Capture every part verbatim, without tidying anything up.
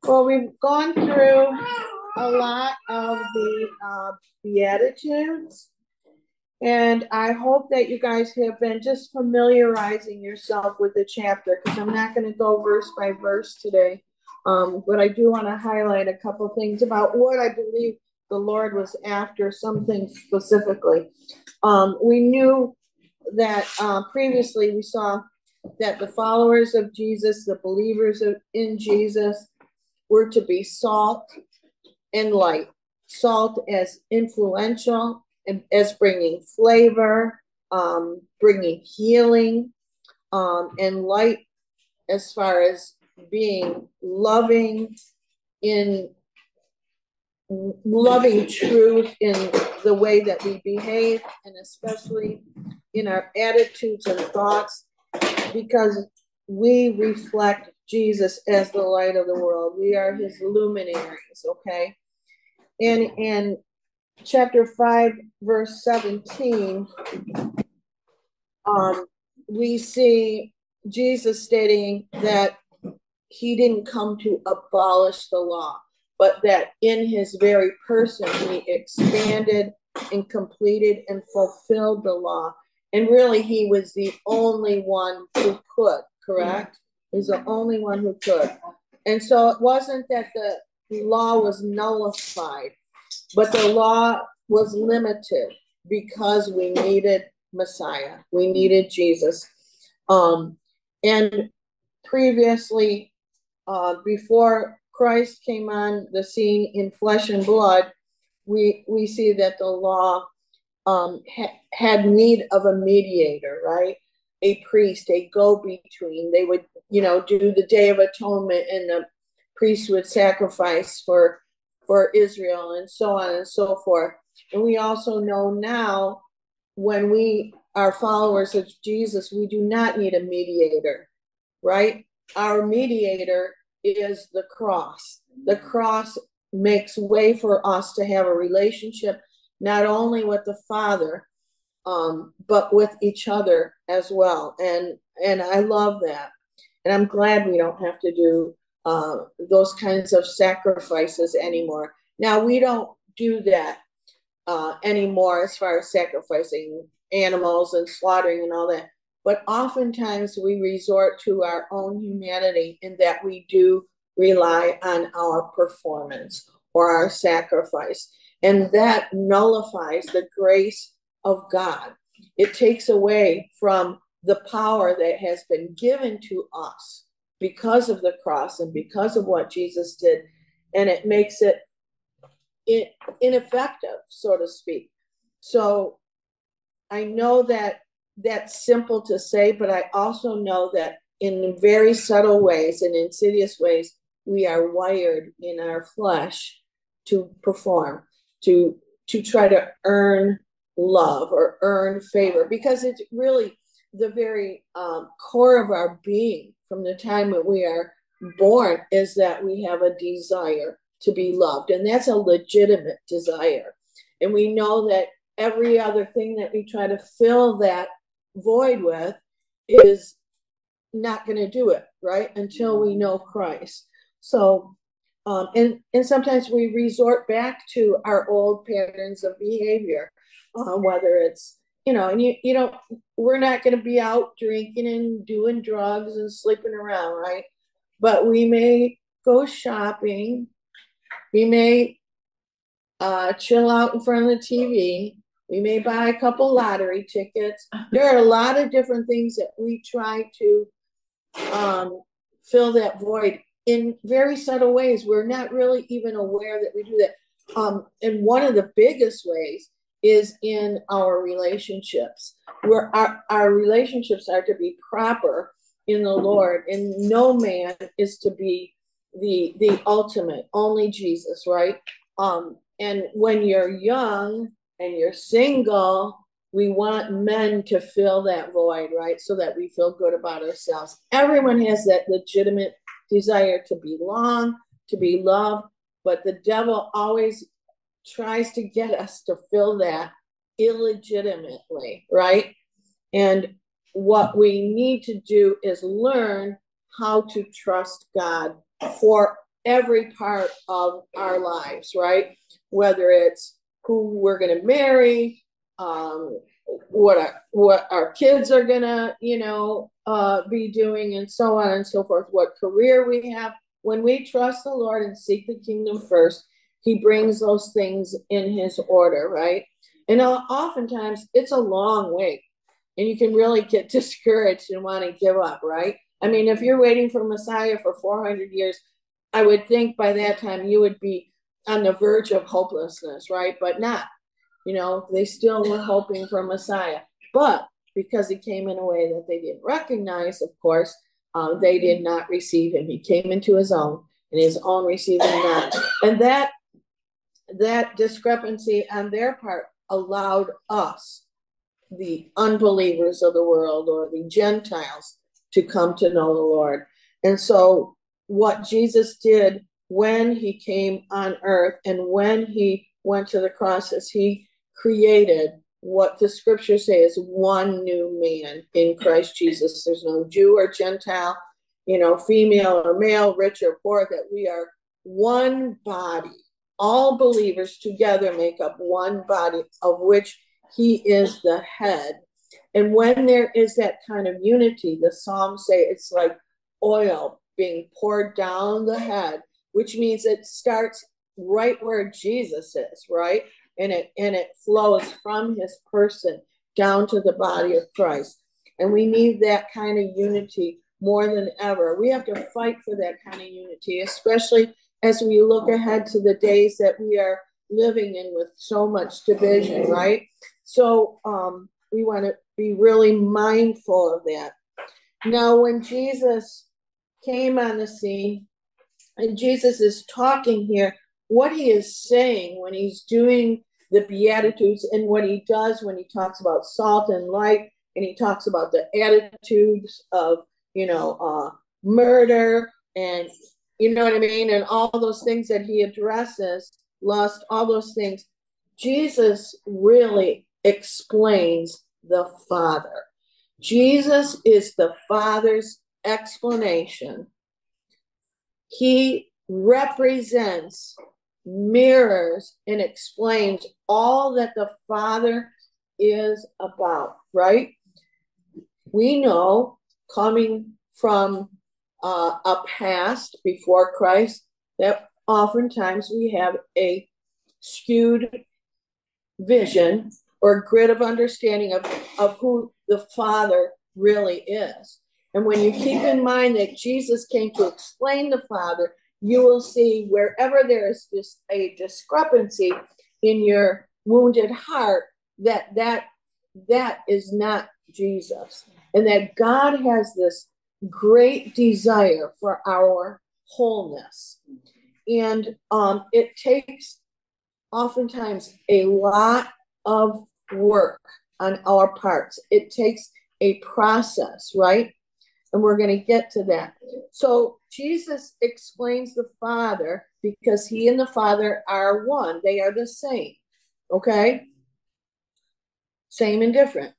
Well, we've gone through a lot of the uh, Beatitudes, and I hope that you guys have been just familiarizing yourself with the chapter, because I'm not going to go verse by verse today. Um, but I do want to highlight a couple things about what I believe the Lord was after, some things specifically. Um, we knew that uh, previously we saw that the followers of Jesus, the believers of, in Jesus, were to be salt and light. Salt as influential and as bringing flavor, um, bringing healing, um, and light as far as being loving in loving truth in the way that we behave, and especially in our attitudes and thoughts, because we reflect Jesus as the light of the world. We are his luminaries, okay? And in chapter five, verse seventeen, um, we see Jesus stating that he didn't come to abolish the law, but that in his very person, he expanded and completed and fulfilled the law. And really, he was the only one who could, correct? He's the only one who could. And so it wasn't that the law was nullified, but the law was limited because we needed Messiah. We needed Jesus. Um, and previously, uh, before Christ came on the scene in flesh and blood, we we see that the law um, ha- had need of a mediator, right? A priest, a go-between. They would, you know, do the Day of Atonement, and the priest would sacrifice for for Israel, and so on and so forth. And we also know now, when we are followers of Jesus, we do not need a mediator, right? Our mediator is the cross. The cross makes way for us to have a relationship not only with the Father, um, but with each other as well. And and I love that. And I'm glad we don't have to do uh, those kinds of sacrifices anymore. Now, we don't do that uh, anymore as far as sacrificing animals and slaughtering and all that. But oftentimes we resort to our own humanity in that we do rely on our performance or our sacrifice. And that nullifies the grace of God. It takes away from the power that has been given to us because of the cross and because of what Jesus did. And it makes it ineffective, so to speak. So I know that that's simple to say, but I also know that in very subtle ways and insidious ways, we are wired in our flesh to perform, to to try to earn love or earn favor, because it's really the very um, core of our being from the time that we are born is that we have a desire to be loved, and that's a legitimate desire. And we know that every other thing that we try to fill that void with is not going to do it, right? Until we know Christ. So, um, and, and sometimes we resort back to our old patterns of behavior, uh, whether it's, you know, and you, you know, we're not going to be out drinking and doing drugs and sleeping around, right? But we may go shopping. We may uh, chill out in front of the T V. We may buy a couple lottery tickets. There are a lot of different things that we try to um, fill that void in very subtle ways. We're not really even aware that we do that. Um, and one of the biggest ways is in our relationships, where our, our relationships are to be proper in the Lord, and no man is to be the the ultimate, only Jesus, right? Um, and when you're young and you're single, we want men to fill that void, right? So that we feel good about ourselves. Everyone has that legitimate desire to belong, to be loved, but the devil always tries to get us to fill that illegitimately, right? And what we need to do is learn how to trust God for every part of our lives, right? Whether it's who we're going to marry, um, what our, what our kids are going to, you know, uh, be doing, and so on and so forth, what career we have. When we trust the Lord and seek the kingdom first, he brings those things in his order, right? And oftentimes it's a long wait, and you can really get discouraged and want to give up, right? I mean, if you're waiting for Messiah for four hundred years, I would think by that time you would be on the verge of hopelessness, right? But not. You know, they still were hoping for Messiah. But because he came in a way that they didn't recognize, of course, uh, they did not receive him. He came into his own, and his own received him not. And that that discrepancy on their part allowed us, the unbelievers of the world or the Gentiles, to come to know the Lord. And so what Jesus did when he came on earth and when he went to the cross is he created what the scriptures say is one new man in Christ Jesus. There's no Jew or Gentile, you know, female or male, rich or poor, that we are one body. All believers together make up one body, of which he is the head. And when there is that kind of unity, the Psalms say it's like oil being poured down the head, which means it starts right where Jesus is, right? And it and it flows from his person down to the body of Christ. And we need that kind of unity more than ever. We have to fight for that kind of unity, especially as we look ahead to the days that we are living in with so much division, right? So um, we want to be really mindful of that. Now, when Jesus came on the scene, and Jesus is talking here, what he is saying when he's doing the Beatitudes and what he does when he talks about salt and light, and he talks about the attitudes of, you know, uh, murder and, you know what I mean, and all those things that he addresses, lust, all those things, Jesus really explains the Father. Jesus is the Father's explanation. He represents, mirrors, and explains all that the Father is about, right? We know, coming from uh, a past before Christ, that oftentimes we have a skewed vision or grid of understanding of, of who the Father really is. And when you keep in mind that Jesus came to explain the Father, you will see wherever there is just a discrepancy in your wounded heart, that that that is not Jesus. And that God has this great desire for our wholeness. And um, it takes oftentimes a lot of work on our parts. It takes a process, right? And we're going to get to that. So Jesus explains the Father because he and the Father are one. They are the same, okay? Same and different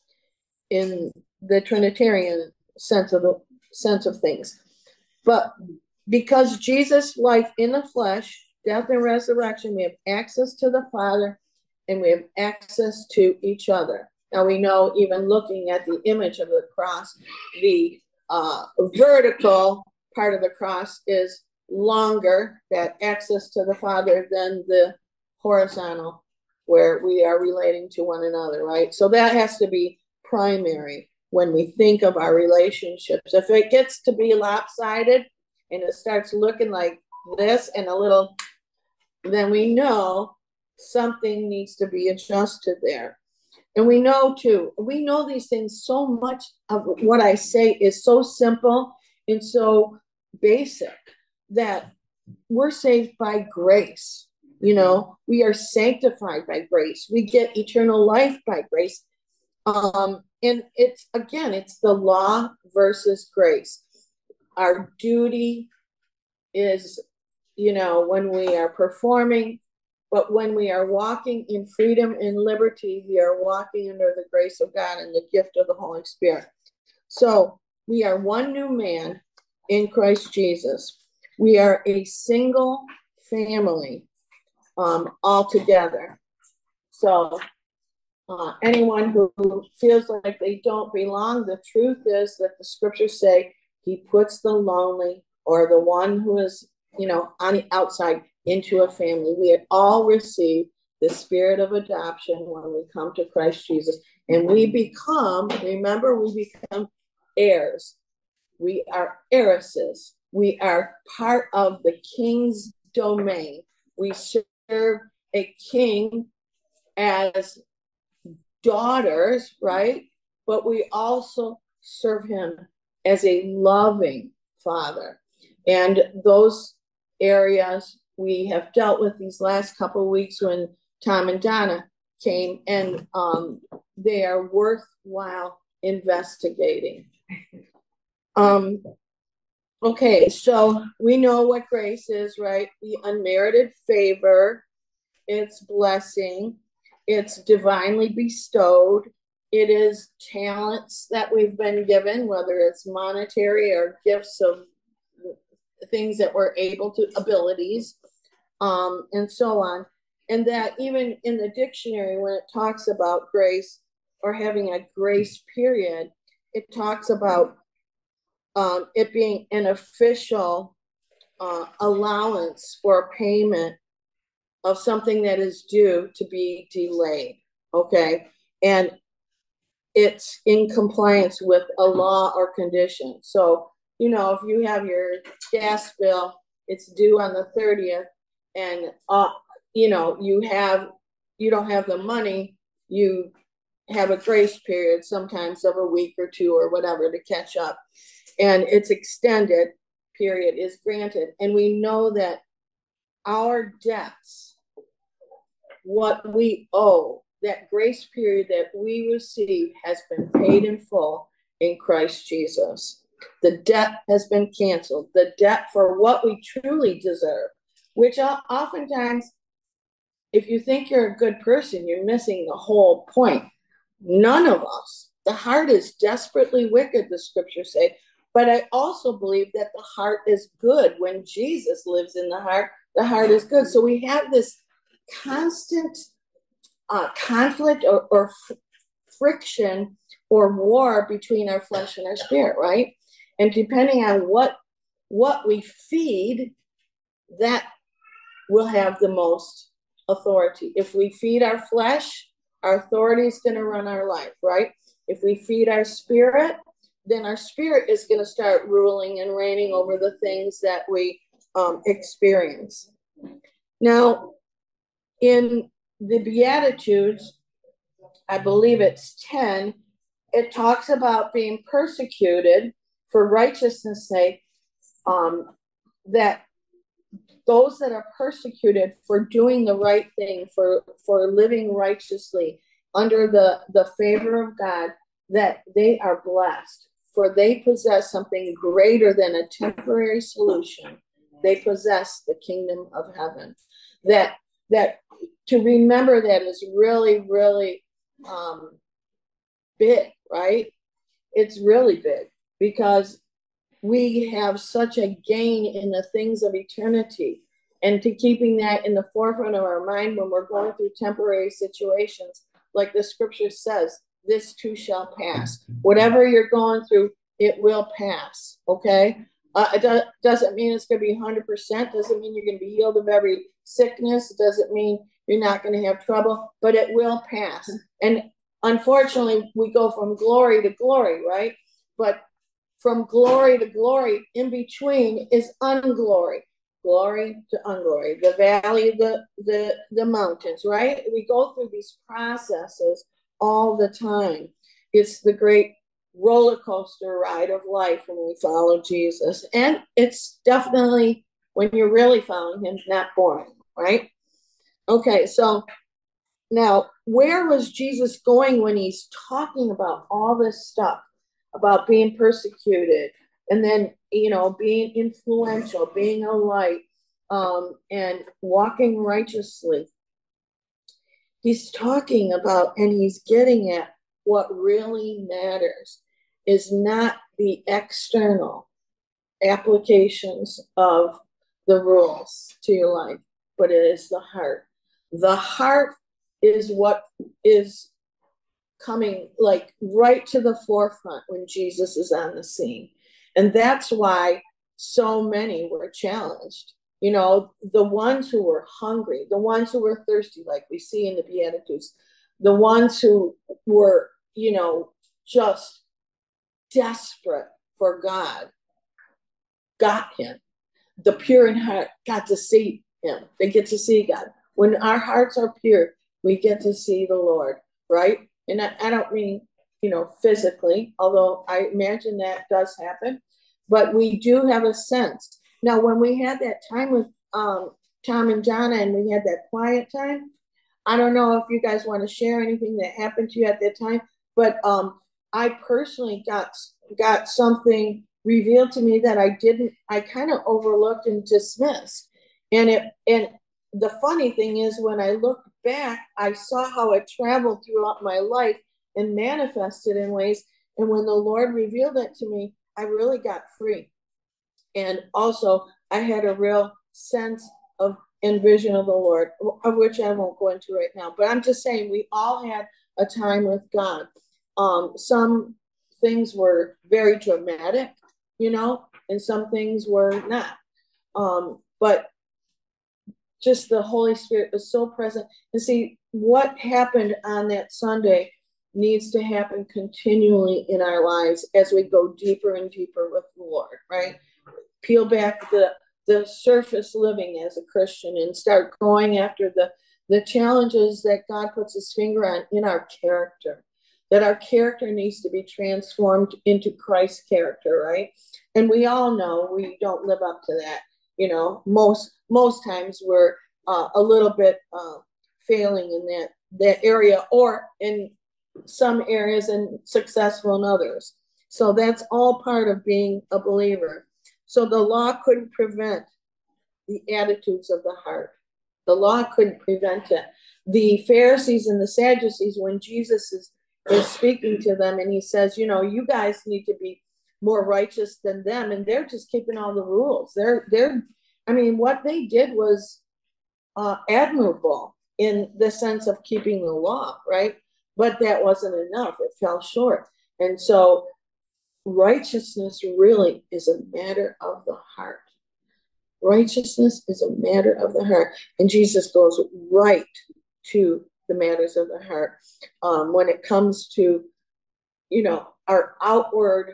in the Trinitarian sense of the sense of things. But because Jesus' life in the flesh, death and resurrection, we have access to the Father and we have access to each other. Now we know, even looking at the image of the cross, the uh, vertical part of the cross is longer, that access to the Father, than the horizontal, where we are relating to one another, right? So that has to be primary when we think of our relationships. If it gets to be lopsided and it starts looking like this and a little, then we know something needs to be adjusted there. And we know too, we know these things, so much of what I say is so simple and so basic, that we're saved by grace. You know, we are sanctified by grace. We get eternal life by grace. Um, and it's, again, it's the law versus grace. Our duty is, you know, when we are performing, but when we are walking in freedom and liberty, we are walking under the grace of God and the gift of the Holy Spirit. So we are one new man in Christ Jesus. We are a single family um, altogether. So uh, anyone who, who feels like they don't belong, the truth is that the scriptures say he puts the lonely or the one who is, you know, on the outside into a family. We all receive the spirit of adoption when we come to Christ Jesus. And we become, remember, we become heirs. We are heiresses. We are part of the king's domain. We serve a king as daughters, right? But we also serve him as a loving father. And those areas we have dealt with these last couple of weeks when Tom and Donna came, and um, they are worthwhile investigating. Um, okay, so we know what grace is, right? The unmerited favor, it's blessing, it's divinely bestowed, it is talents that we've been given, whether it's monetary or gifts of things that we're able to, abilities, um, and so on. And that even in the dictionary, when it talks about grace or having a grace period, it talks about um, it being an official uh, allowance for payment of something that is due to be delayed, okay? And it's in compliance with a law or condition. So, you know, if you have your gas bill, it's due on the thirtieth, and, uh, you know, you have, you don't have the money, you have a grace period sometimes of a week or two or whatever to catch up. And it's extended period is granted. And we know that our debts, what we owe, that grace period that we receive has been paid in full in Christ Jesus. The debt has been canceled. The debt for what we truly deserve, which oftentimes, if you think you're a good person, you're missing the whole point. None of us. The heart is desperately wicked, the scriptures say. But I also believe that the heart is good. When Jesus lives in the heart, the heart is good. So we have this constant uh, conflict or, or f- friction or war between our flesh and our spirit, right? And depending on what what we feed, that will have the most authority. If we feed our flesh, our authority is going to run our life, right? If we feed our spirit, then our spirit is going to start ruling and reigning over the things that we um, experience. Now, in the Beatitudes, I believe it's ten, it talks about being persecuted for righteousness' sake, um, that those that are persecuted for doing the right thing, for, for living righteously under the, the favor of God, that they are blessed, for they possess something greater than a temporary solution. They possess the kingdom of heaven. That, that to remember that is really, really um, big, right? It's really big because we have such a gain in the things of eternity, and to keeping that in the forefront of our mind when we're going through temporary situations, like the scripture says, this too shall pass. Whatever you're going through, it will pass, okay? Uh, it do- doesn't mean it's going to be one hundred percent, doesn't mean you're going to be healed of every sickness, doesn't mean you're not going to have trouble, but it will pass. And unfortunately, we go from glory to glory, right? But from glory to glory, in between is unglory, glory to unglory, the valley, the, the, the mountains, right? We go through these processes all the time. It's the great roller coaster ride of life when we follow Jesus. And it's definitely, when you're really following him, not boring, right? Okay, so now, where was Jesus going when he's talking about all this stuff? About being persecuted, and then, you know, being influential, being a light, um, and walking righteously. He's talking about, and he's getting at, what really matters is not the external applications of the rules to your life, but it is the heart. The heart is what is coming like right to the forefront when Jesus is on the scene. And that's why so many were challenged. You know, the ones who were hungry, the ones who were thirsty, like we see in the Beatitudes, the ones who were, you know, just desperate for God, got him. The pure in heart got to see him. They get to see God. When our hearts are pure, we get to see the Lord, right? And I, I don't mean, you know, physically, although I imagine that does happen, but we do have a sense. Now, when we had that time with um, Tom and Donna and we had that quiet time, I don't know if you guys want to share anything that happened to you at that time, but um, I personally got got something revealed to me that I didn't, I kind of overlooked and dismissed. And it, and the funny thing is when I look back, I saw how it traveled throughout my life and manifested in ways. And when the Lord revealed it to me, I really got free. And also I had a real sense of and vision of the Lord, of which I won't go into right now. But I'm just saying we all had a time with God. Um, some things were very dramatic, you know, and some things were not. Um, but just the Holy Spirit was so present. And see, what happened on that Sunday needs to happen continually in our lives as we go deeper and deeper with the Lord, right? Peel back the the surface living as a Christian and start going after the the challenges that God puts his finger on in our character, that our character needs to be transformed into Christ's character, right? And we all know we don't live up to that. You know, most most times we're uh, a little bit uh, failing in that that area, or in some areas and successful in others. So that's all part of being a believer. So the law couldn't prevent the attitudes of the heart. The law couldn't prevent it. The Pharisees and the Sadducees, when Jesus is, is speaking to them and he says, you know, you guys need to be more righteous than them, and they're just keeping all the rules. They're, they're, I mean, what they did was uh, admirable in the sense of keeping the law, right? But that wasn't enough. It fell short. And so righteousness really is a matter of the heart. Righteousness is a matter of the heart. And Jesus goes right to the matters of the heart. Um, when it comes to, you know, our outward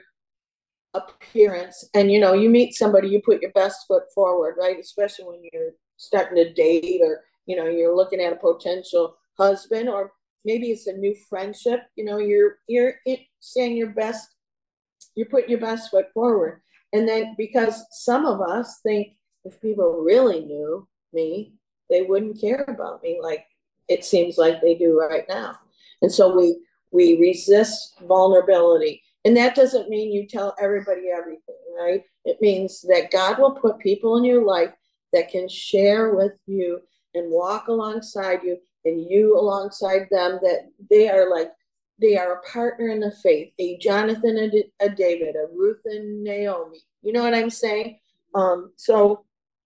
appearance, and, you know, you meet somebody, you put your best foot forward, right? Especially when you're starting to date, or, you know, you're looking at a potential husband, or maybe it's a new friendship, you know, you're, you're saying your best, you're putting your best foot forward. And then because some of us think, if people really knew me, they wouldn't care about me like it seems like they do right now. And so we we resist vulnerability. And that doesn't mean you tell everybody everything, right? It means that God will put people in your life that can share with you and walk alongside you, and you alongside them, that they are like, they are a partner in the faith, a Jonathan and a David, a Ruth and Naomi. You know what I'm saying? Um, so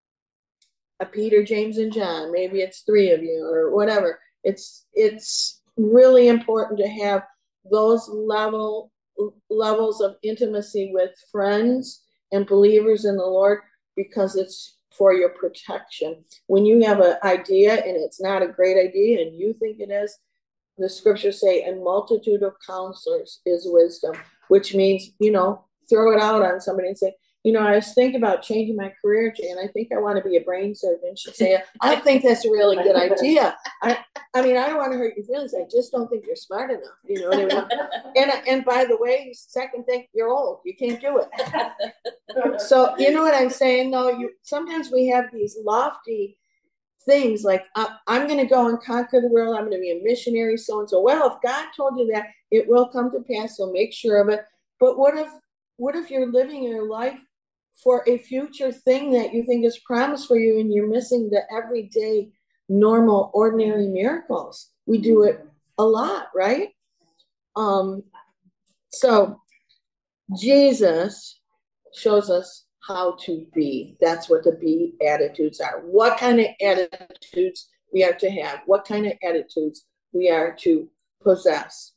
a Peter, James, and John, maybe it's three of you or whatever. It's it's really important to have those level levels of intimacy with friends and believers in the Lord, because it's for your protection. When you have an idea and it's not a great idea and you think it is, the scriptures say, a multitude of counselors is wisdom, which means, you know, throw it out on somebody and say, you know, I was thinking about changing my career, Jay, and I think I want to be a brain surgeon. She'd say, I think that's a really good idea. I, I mean, I don't want to hurt your feelings. I just don't think you're smart enough. You know what I mean? And, and by the way, second thing, you're old. You can't do it. So, you know what I'm saying? No, you, sometimes we have these lofty things like, uh, I'm going to go and conquer the world. I'm going to be a missionary, so-and-so. Well, if God told you that, it will come to pass. So make sure of it. But what if, what if you're living your life for a future thing that you think is promised for you, and you're missing the everyday, normal, ordinary miracles? We do it a lot, right? Um, so Jesus shows us how to be. That's what the be attitudes are. What kind of attitudes we are to have, what kind of attitudes we are to possess.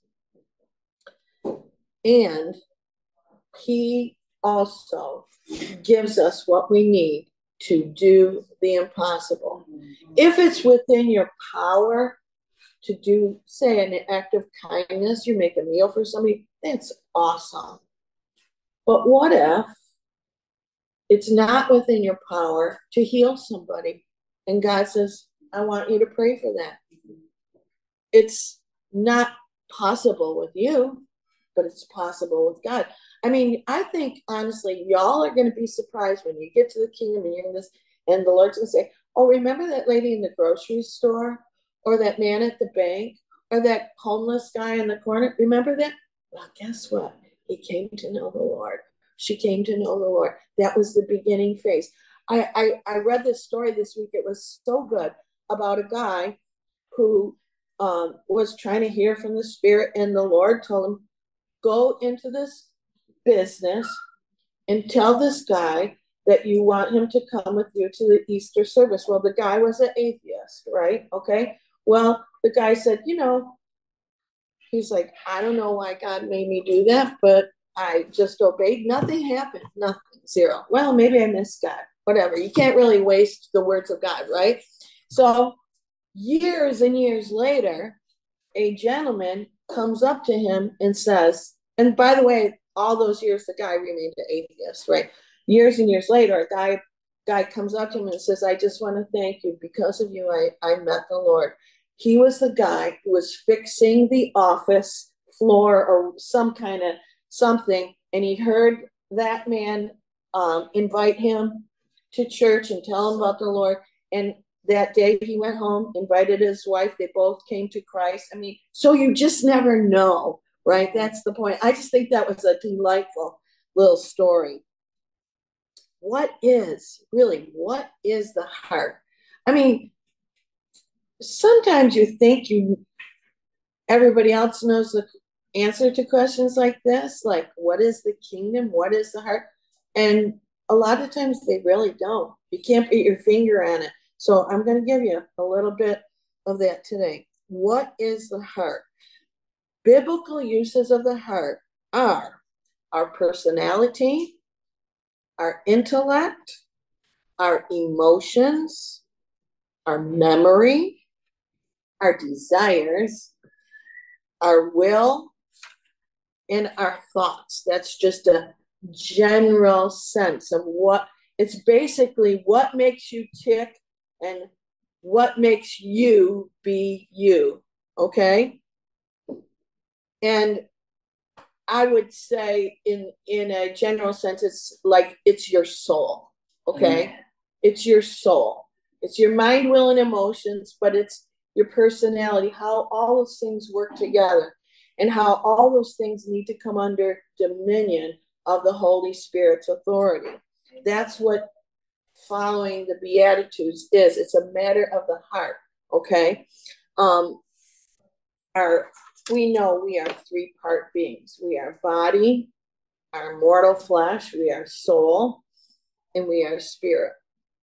And he also gives us what we need to do the impossible. If it's within your power to do, say, an act of kindness, you make a meal for somebody, that's awesome. But what if it's not within your power to heal somebody? And God says, I want you to pray for that. It's not possible with you, but it's possible with God. I mean, I think, honestly, y'all are going to be surprised when you get to the kingdom and you're in this, and the Lord's going to say, oh, remember that lady in the grocery store? Or that man at the bank? Or that homeless guy in the corner? Remember that? Well, guess what? He came to know the Lord. She came to know the Lord. That was the beginning phase. I, I, I read this story this week. It was so good, about a guy who um, was trying to hear from the Spirit, and the Lord told him, go into this business and tell this guy that you want him to come with you to the Easter service. Well, the guy was an atheist, right? Okay. Well, the guy said, you know, he's like, I don't know why God made me do that, but I just obeyed. Nothing happened. Nothing. Zero. Well, maybe I missed God. Whatever. You can't really waste the words of God, right? So years and years later, a gentleman comes up to him and says, and by the way, all those years, the guy remained an atheist, right? Years and years later, a guy guy comes up to him and says, I just want to thank you. Because of you, I, I met the Lord. He was the guy who was fixing the office floor or some kind of something, and he heard that man um, invite him to church and tell him about the Lord. And that day he went home, invited his wife. They both came to Christ. I mean, so you just never know, right? That's the point. I just think that was a delightful little story. What is, really, what is the heart? I mean, sometimes you think you, everybody else knows the answer to questions like this, like what is the kingdom? What is the heart? And a lot of times they really don't. You can't put your finger on it. So I'm going to give you a little bit of that today. What is the heart? Biblical uses of the heart are our personality, our intellect, our emotions, our memory, our desires, our will, and our thoughts. That's just a general sense of what, it's basically what makes you tick and what makes you be you, okay? And I would say in, in a general sense, it's like it's your soul, okay? Mm-hmm. It's your soul. It's your mind, will, and emotions, but it's your personality, how all those things work together, and how all those things need to come under dominion of the Holy Spirit's authority. That's what following the Beatitudes is. It's a matter of the heart, okay? Um, our, we know we are three-part beings. We are body, our mortal flesh, we are soul, and we are spirit.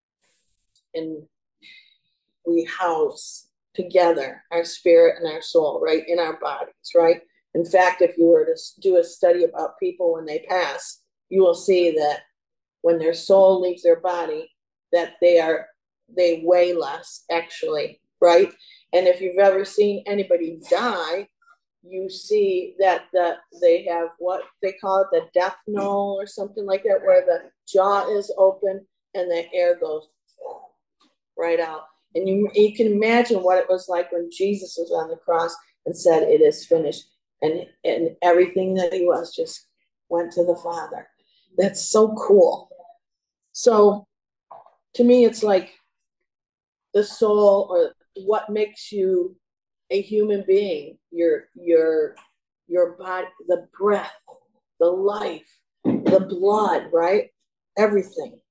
And we house together our spirit and our soul, right, in our bodies, right? In fact, if you were to do a study about people when they pass, you will see that when their soul leaves their body, that they are, they weigh less, actually, right? And if you've ever seen anybody die, you see that the, they have what they call it, the death knell or something like that, where the jaw is open and the air goes right out. And you, you can imagine what it was like when Jesus was on the cross and said, it is finished. And, and everything that he was just went to the Father. That's so cool. So to me, it's like the soul, or what makes you a human being, your, your, your body, the breath, the life, the blood, right? Everything.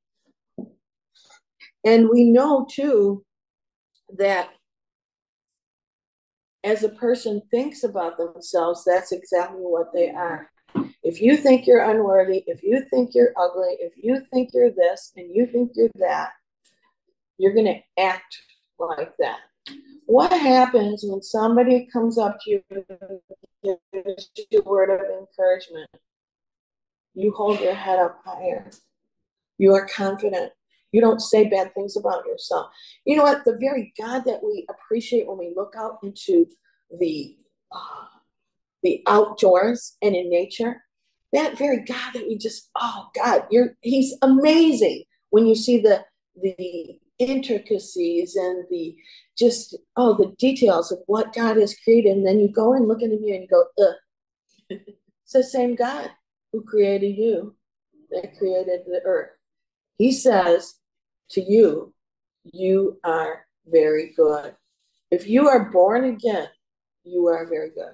And we know too that as a person thinks about themselves, that's exactly what they are. If you think you're unworthy, if you think you're ugly, if you think you're this and you think you're that, you're going to act like that. What happens when somebody comes up to you and gives you a word of encouragement? You hold your head up higher. You are confident. You don't say bad things about yourself. You know what? The very God that we appreciate when we look out into the uh, the outdoors and in nature, that very God that we just, oh God, you're he's amazing. When you see the the intricacies and the just oh the details of what God has created, and then you go and look at him and you go, ugh. It's the same God who created you, that created the earth. He says to you, you are very good. If you are born again, you are very good.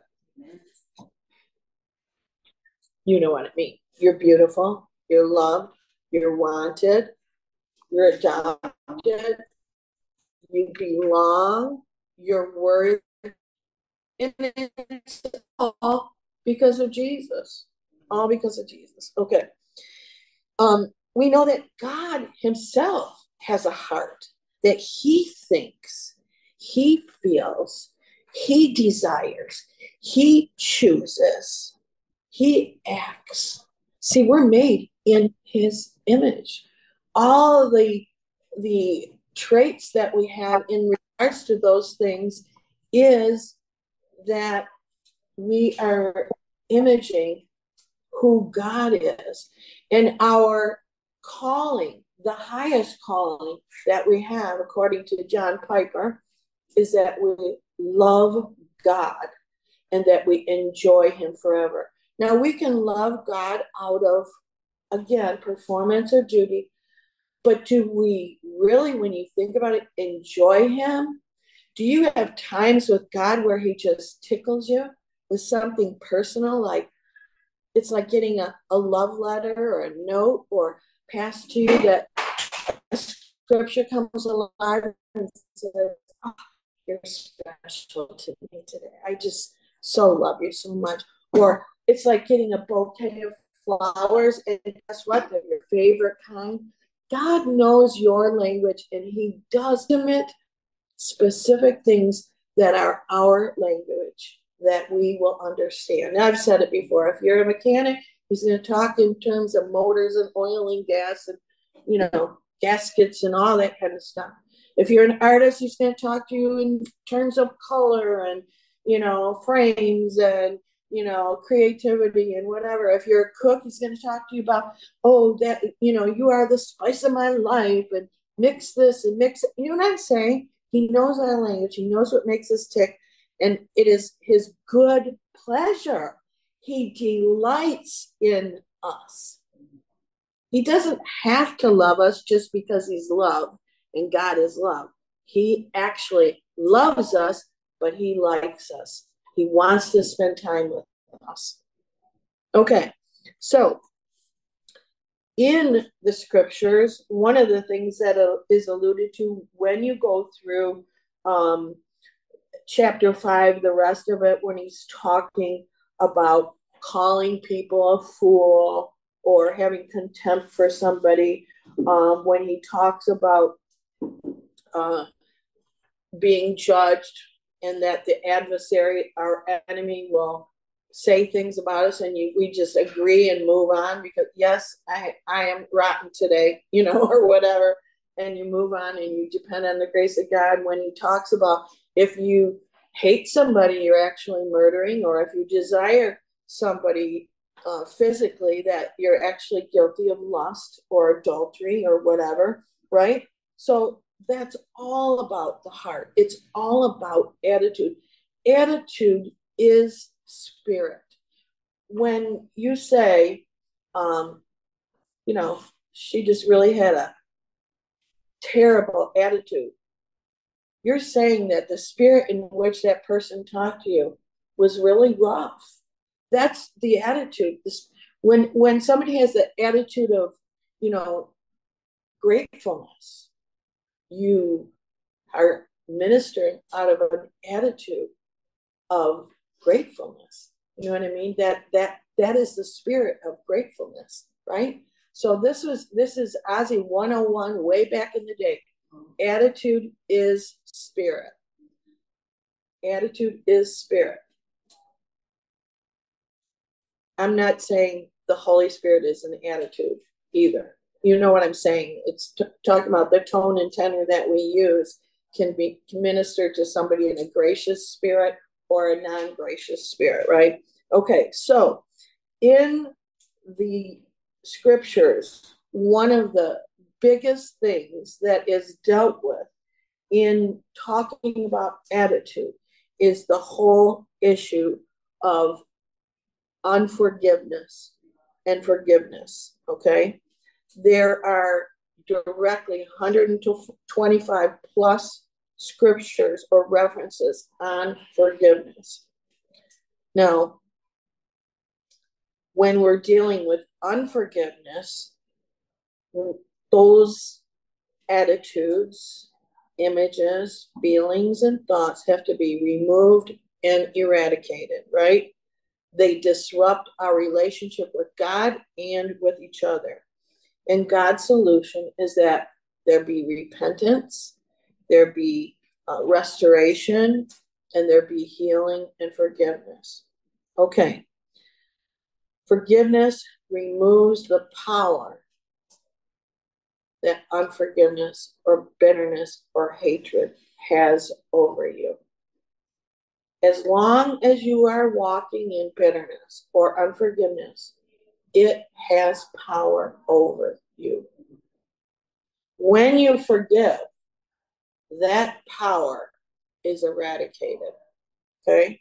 You know what I mean. You're beautiful, you're loved, you're wanted, you're adopted, you belong, you're worthy. And it's all because of Jesus. All because of Jesus. Okay. Um, we know that God himself has a heart, that he thinks, he feels, he desires, he chooses, he acts. See, we're made in his image. All the the traits that we have in regards to those things is that we are imaging who God is. And our calling, the highest calling that we have, according to John Piper, is that we love God and that we enjoy him forever. Now, we can love God out of, again, performance or duty, but do we really, when you think about it, enjoy him? Do you have times with God where he just tickles you with something personal, like it's like getting a, a love letter or a note or passed to you that a scripture comes alive and says, oh, you're special to me today. I just so love you so much. Or it's like getting a bouquet of flowers, and guess what? They're your favorite kind. God knows your language, and he does commit specific things that are our language that we will understand. Now, I've said it before. If you're a mechanic, he's going to talk in terms of motors and oil and gas and, you know, gaskets and all that kind of stuff. If you're an artist, he's going to talk to you in terms of color and, you know, frames and, you know, creativity and whatever. If you're a cook, he's going to talk to you about, oh, that, you know, you are the spice of my life and mix this and mix it. You know what I'm saying? He knows our language. He knows what makes us tick. And it is his good pleasure. He delights in us. He doesn't have to love us just because he's love and God is love. He actually loves us, but he likes us. He wants to spend time with us. Okay, so in the scriptures, one of the things that is alluded to when you go through um, chapter five, the rest of it, when he's talking about calling people a fool or having contempt for somebody, um, when he talks about uh, being judged and that the adversary, our enemy, will say things about us and you, we just agree and move on because yes, I, I am rotten today, you know, or whatever. And you move on and you depend on the grace of God. When he talks about if you hate somebody, you're actually murdering, or if you desire somebody uh, physically, that you're actually guilty of lust or adultery or whatever, right? So that's all about the heart. It's all about attitude. Attitude is spirit. When you say, um, you know, she just really had a terrible attitude, you're saying that the spirit in which that person talked to you was really rough. That's the attitude. This, when when somebody has the attitude of, you know, gratefulness, you are ministering out of an attitude of gratefulness. You know what I mean? That that that is the spirit of gratefulness, right? So this was this is Ozzy one oh one way back in the day. Attitude is spirit. Attitude is spirit. I'm not saying the Holy Spirit is an attitude either. You know what I'm saying? It's t- talking about the tone and tenor that we use can be can minister to somebody in a gracious spirit or a non-gracious spirit, right? Okay, so in the scriptures, one of the biggest things that is dealt with in talking about attitude is the whole issue of unforgiveness and forgiveness, okay? There are directly one hundred twenty-five plus scriptures or references on forgiveness. Now, when we're dealing with unforgiveness, those attitudes, images, feelings, and thoughts have to be removed and eradicated, right? They disrupt our relationship with God and with each other. And God's solution is that there be repentance, there be uh, restoration, and there be healing and forgiveness. Okay. Forgiveness removes the power that unforgiveness or bitterness or hatred has over you. As long as you are walking in bitterness or unforgiveness, it has power over you. When you forgive, that power is eradicated, okay?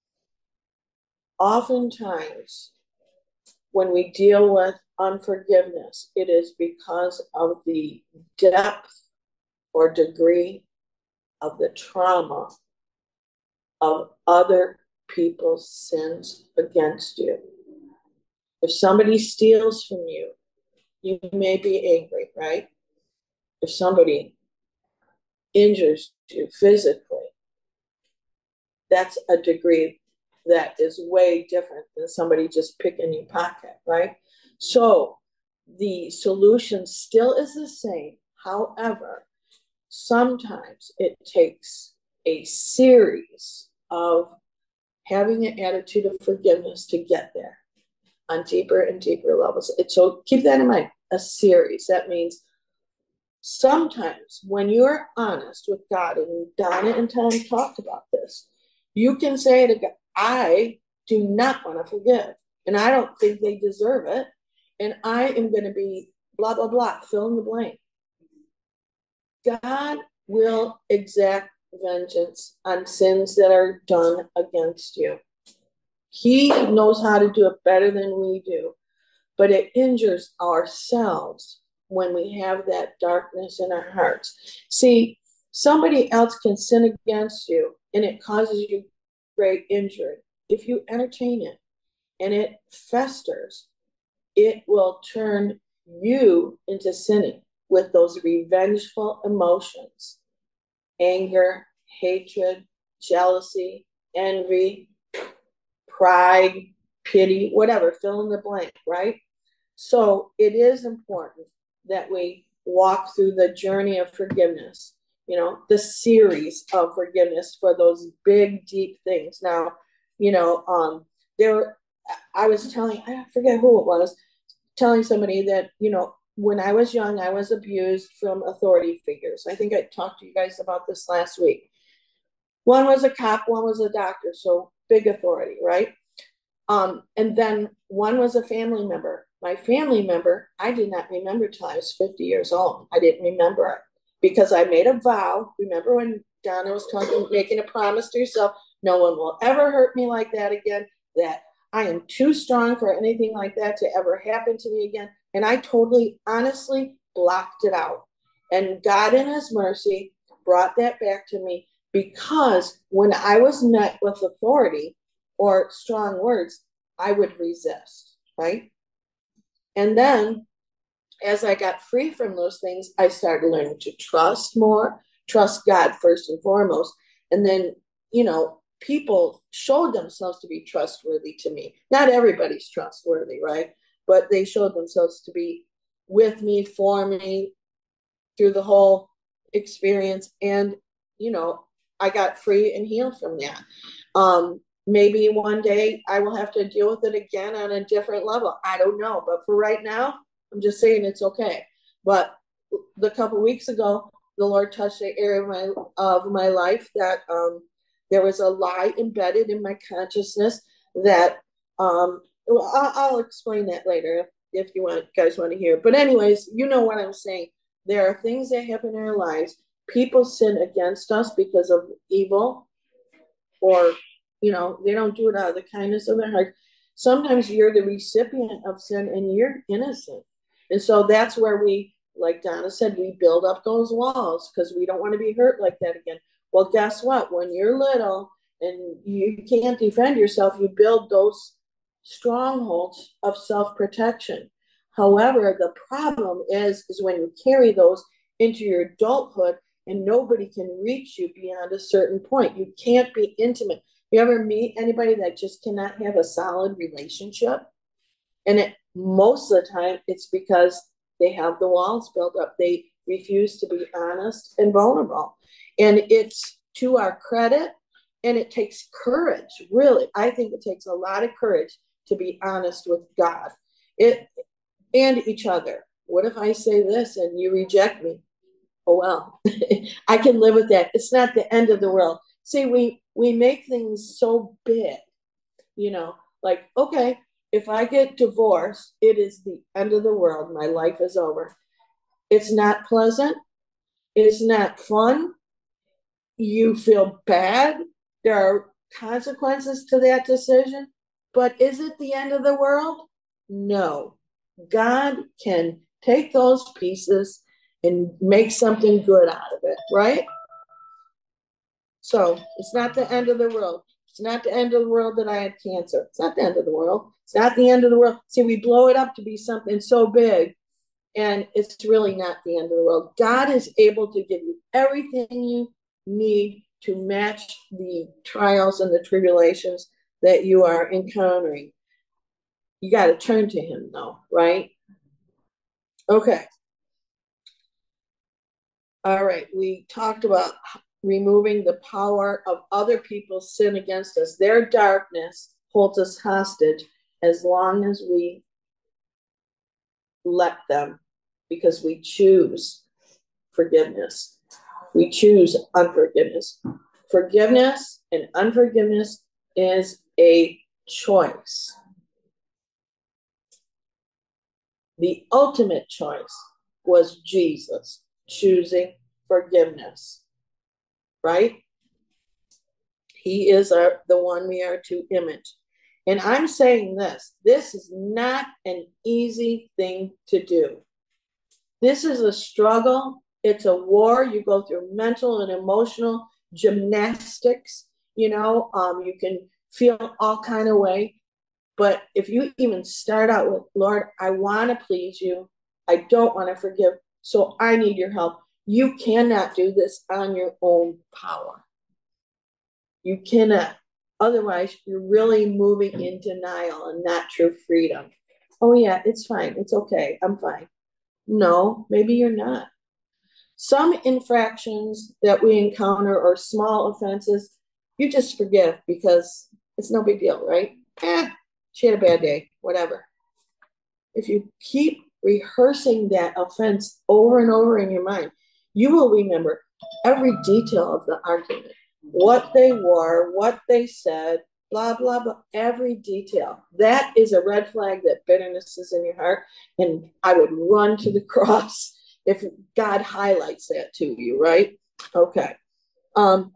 Oftentimes, when we deal with unforgiveness, it is because of the depth or degree of the trauma of other people's sins against you. If somebody steals from you, you may be angry, right? If somebody injures you physically, that's a degree that is way different than somebody just picking your pocket, right? So the solution still is the same. However, sometimes it takes a series of having an attitude of forgiveness to get there on deeper and deeper levels. So keep that in mind, a series. That means sometimes when you're honest with God, and Donna and Tom talked about this, you can say to God, I do not want to forgive, and I don't think they deserve it, and I am going to be blah, blah, blah, fill in the blank. God will exact vengeance on sins that are done against you. He knows how to do it better than we do, but it injures ourselves when we have that darkness in our hearts. See, somebody else can sin against you and it causes you great injury. If you entertain it and it festers, it will turn you into sinning with those revengeful emotions, anger, hatred, jealousy, envy, pride, pity, whatever, fill in the blank, right? So it is important that we walk through the journey of forgiveness, you know, the series of forgiveness for those big, deep things. Now, you know, um, there, I was telling, I forget who it was, telling somebody that, you know, when I was young, I was abused from authority figures. I think I talked to you guys about this last week. One was a cop, one was a doctor, so big authority, right? Um, and then one was a family member. My family member, I did not remember till I was fifty years old. I didn't remember it because I made a vow. Remember when Donna was talking, making a promise to herself, no one will ever hurt me like that again, that I am too strong for anything like that to ever happen to me again. And I totally, honestly blocked it out. And God in his mercy brought that back to me, because when I was met with authority or strong words, I would resist, right? And then as I got free from those things, I started learning to trust more, trust God first and foremost. And then, you know, people showed themselves to be trustworthy to me. Not everybody's trustworthy, right? But they showed themselves to be with me, for me, through the whole experience. And, you know, I got free and healed from that. Um, maybe one day I will have to deal with it again on a different level. I don't know. But for right now, I'm just saying it's okay. But the couple weeks ago, the Lord touched the area of my of my life that um, there was a lie embedded in my consciousness that um, well, I'll, I'll explain that later if, if you want guys want to hear. But anyways, you know what I'm saying. There are things that happen in our lives. People sin against us because of evil, or you know, they don't do it out of the kindness of their heart. Sometimes you're the recipient of sin and you're innocent. And so that's where we, like Donna said, we build up those walls because we don't want to be hurt like that again. Well, guess what? When you're little and you can't defend yourself, you build those strongholds of self-protection. However, the problem is, is when you carry those into your adulthood and nobody can reach you beyond a certain point. You can't be intimate. You ever meet anybody that just cannot have a solid relationship? And it, most of the time, it's because they have the walls built up. They refuse to be honest and vulnerable. And it's to our credit, and it takes courage, really. I think it takes a lot of courage to be honest with God it and each other. What if I say this and you reject me? Oh, well, I can live with that. It's not the end of the world. See, we, we make things so big, you know, like, okay, if I get divorced, it is the end of the world. My life is over. It's not pleasant. It's not fun. You feel bad. There are consequences to that decision. But is it the end of the world? No. God can take those pieces and make something good out of it, right? So it's not the end of the world. It's not the end of the world that I had cancer. It's not the end of the world. It's not the end of the world. See, we blow it up to be something so big, and it's really not the end of the world. God is able to give you everything you need to match the trials and the tribulations that you are encountering. You got to turn to him, though, right? Okay. All right. We talked about removing the power of other people's sin against us. Their darkness holds us hostage as long as we let them, because we choose forgiveness. We choose unforgiveness. Forgiveness and unforgiveness is a choice. The ultimate choice was Jesus choosing forgiveness, right? He is our, the one we are to image. And I'm saying this, this is not an easy thing to do. This is a struggle. It's a war. You go through mental and emotional gymnastics. You know, um, you can feel all kind of way. But if you even start out with, Lord, I want to please you. I don't want to forgive. So I need your help. You cannot do this on your own power. You cannot. Otherwise, you're really moving in denial and not true freedom. Oh, yeah, it's fine. It's okay. I'm fine. No, maybe you're not. Some infractions that we encounter or small offenses, you just forgive because it's no big deal, right? Eh, she had a bad day, whatever. If you keep rehearsing that offense over and over in your mind, you will remember every detail of the argument, what they wore, what they said, blah, blah, blah, every detail. That is a red flag that bitterness is in your heart. And I would run to the cross if God highlights that to you, right? Okay. Um,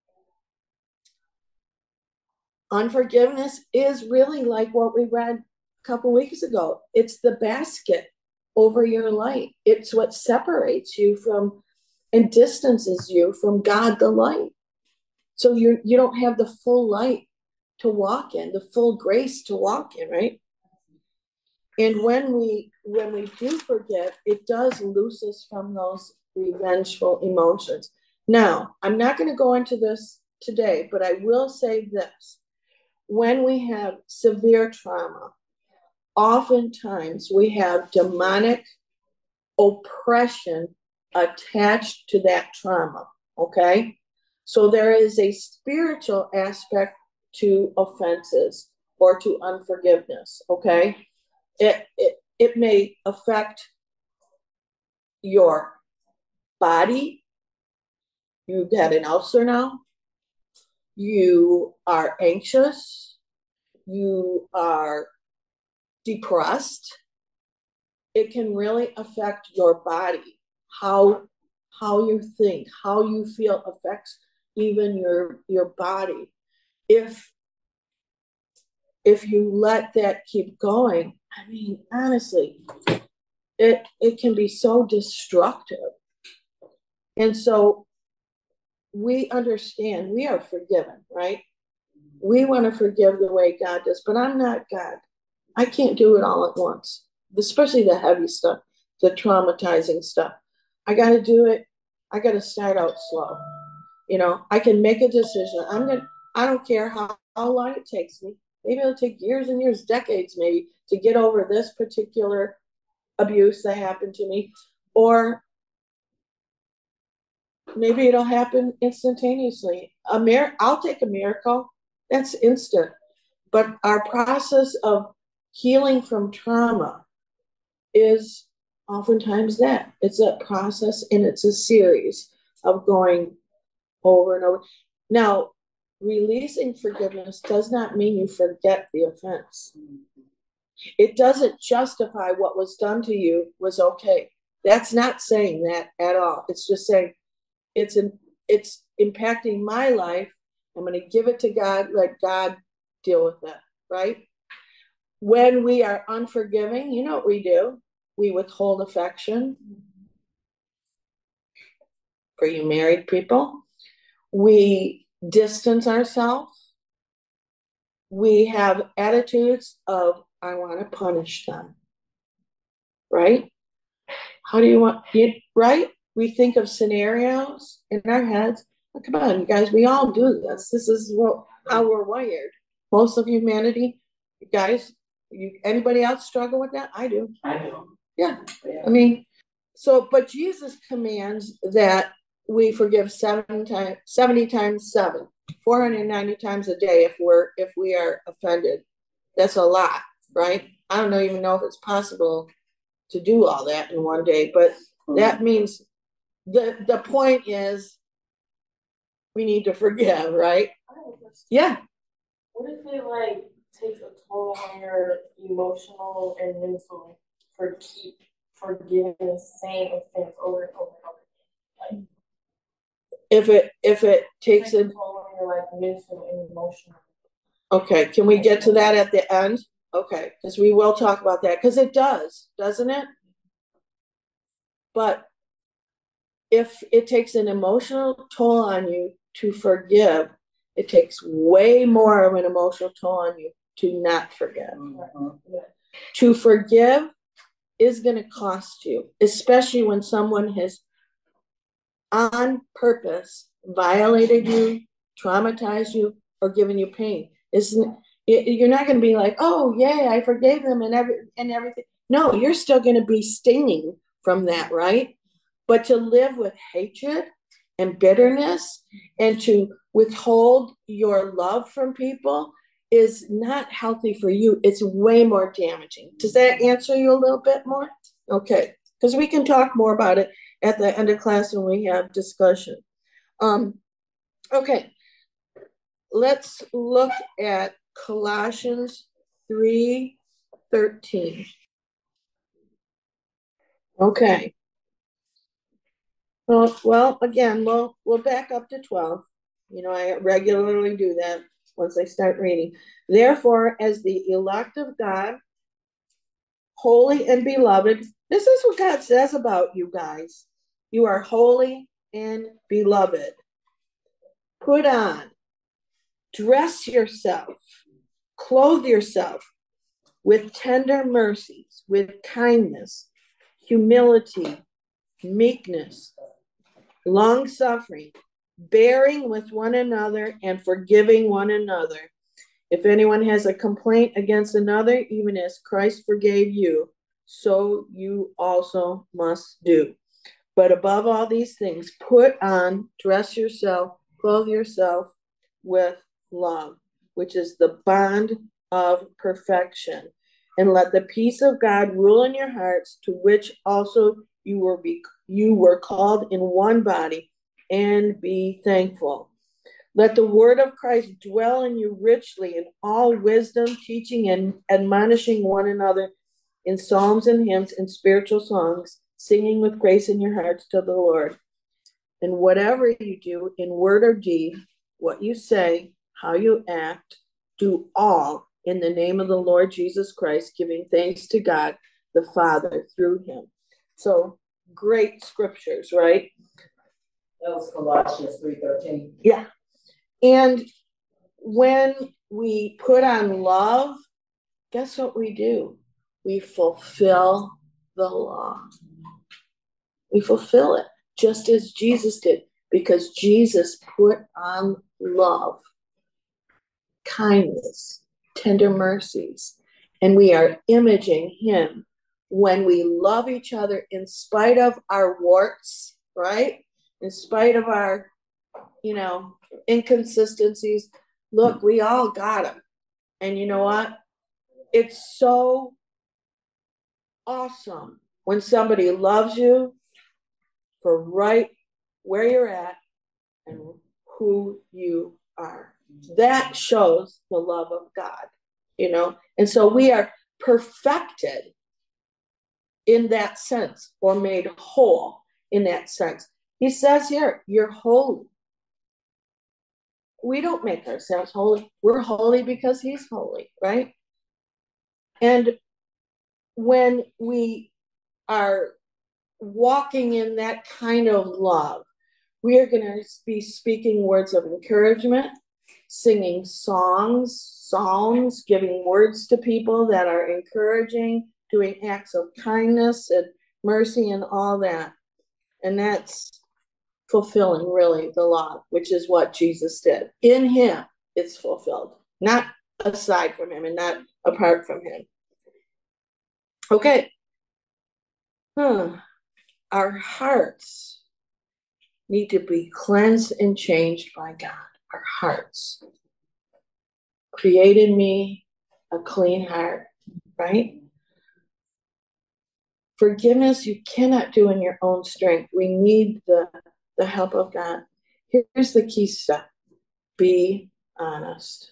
unforgiveness is really like what we read a couple weeks ago. It's the basket over your light. It's what separates you from and distances you from God, the light. So you you don't have the full light to walk in, the full grace to walk in, right? And when we when we do forgive, it does loose us from those revengeful emotions. Now, I'm not going to go into this today, but I will say this. When we have severe trauma, oftentimes we have demonic oppression attached to that trauma, okay? So there is a spiritual aspect to offenses or to unforgiveness, okay? It, it, it may affect your body. You've had an ulcer now. You are anxious. You are depressed. It can really affect your body. How how you think, how you feel affects even your your body. If if you let that keep going, I mean, honestly, it it can be so destructive. And so we understand we are forgiven, right? We want to forgive the way God does, but I'm not God. I can't do it all at once, especially the heavy stuff, the traumatizing stuff. I got to do it. I got to start out slow. You know, I can make a decision. I'm going to, I don't care how, how long it takes me. Maybe it'll take years and years, decades maybe, to get over this particular abuse that happened to me. Or maybe it'll happen instantaneously. A mir- I'll take a miracle. That's instant. But our process of healing from trauma is oftentimes that. It's a process and it's a series of going over and over. Now, releasing forgiveness does not mean you forget the offense. It doesn't justify what was done to you was okay. That's not saying that at all. It's just saying it's in, it's impacting my life. I'm going to give it to God, let God deal with it, right? When we are unforgiving, you know what we do? We withhold affection. For you married people, we distance ourselves. We have attitudes of, I want to punish them, right? How do you want, you, right? We think of scenarios in our heads. Oh, come on, you guys, we all do this. This is what, how we're wired. Most of humanity, you guys, you, anybody else struggle with that? I do. I do. Yeah. I mean, so, but Jesus commands that we forgive seven times, seventy times seven, four hundred ninety times a day if we're, if we are offended. That's a lot, right? I don't even know if it's possible to do all that in one day, but that means the, the point is we need to forgive, right? Yeah. What if it like takes a toll on your emotional and mental for keep forgiving the same offense over and over and over again? Like, if it if it takes takes a a toll on your like mental and emotional. Okay, can we get to that at the end? Okay, because we will talk about that because it does, doesn't it? But if it takes an emotional toll on you to forgive, it takes way more of an emotional toll on you to not forgive. Mm-hmm. To forgive is going to cost you, especially when someone has on purpose violated you, traumatized you, or given you pain. Isn't it, you're not going to be like, oh yeah, I forgave them and every and everything. No, you're still going to be stinging from that, right? But to live with hatred and bitterness and to withhold your love from people is not healthy for you. It's way more damaging. Does that answer you a little bit more? Okay, because we can talk more about it at the end of class when we have discussion. Um, okay, let's look at Colossians three thirteen. Okay. Well, well, again, we'll we'll back up to twelve. You know, I regularly do that once I start reading. Therefore, as the elect of God, holy and beloved, this is what God says about you guys. You are holy and beloved. Put on, dress yourself, clothe yourself with tender mercies, with kindness, humility, meekness, long suffering, bearing with one another and forgiving one another. If anyone has a complaint against another, even as Christ forgave you, so you also must do. But above all these things, put on, dress yourself, clothe yourself with love, which is the bond of perfection. And let the peace of God rule in your hearts, to which also you were be, you were called in one body, and be thankful. Let the word of Christ dwell in you richly in all wisdom, teaching and admonishing one another in psalms and hymns and spiritual songs, singing with grace in your hearts to the Lord. And whatever you do in word or deed, what you say, how you act, do all in the name of the Lord Jesus Christ, giving thanks to God the Father through him. So great scriptures, right? That was Colossians three thirteen. Yeah. And when we put on love, guess what we do? We fulfill the law. We fulfill it just as Jesus did, because Jesus put on love, kindness, tender mercies, and we are imaging him when we love each other in spite of our warts, right? In spite of our, you know, inconsistencies. Look, we all got them. And you know what? It's so awesome when somebody loves you for right where you're at and who you are. That shows the love of God, you know? And so we are perfected in that sense, or made whole in that sense. He says here, you're holy. We don't make ourselves holy. We're holy because he's holy, right? And when we are walking in that kind of love, we are going to be speaking words of encouragement, singing songs, psalms, giving words to people that are encouraging, doing acts of kindness and mercy and all that. And that's fulfilling really the law, which is what Jesus did. In him, it's fulfilled, not aside from him and not apart from him. Okay. Huh. Our hearts need to be cleansed and changed by God. Our hearts. Create in me a clean heart, right? Forgiveness you cannot do in your own strength. We need the, the help of God. Here's the key step. Be honest.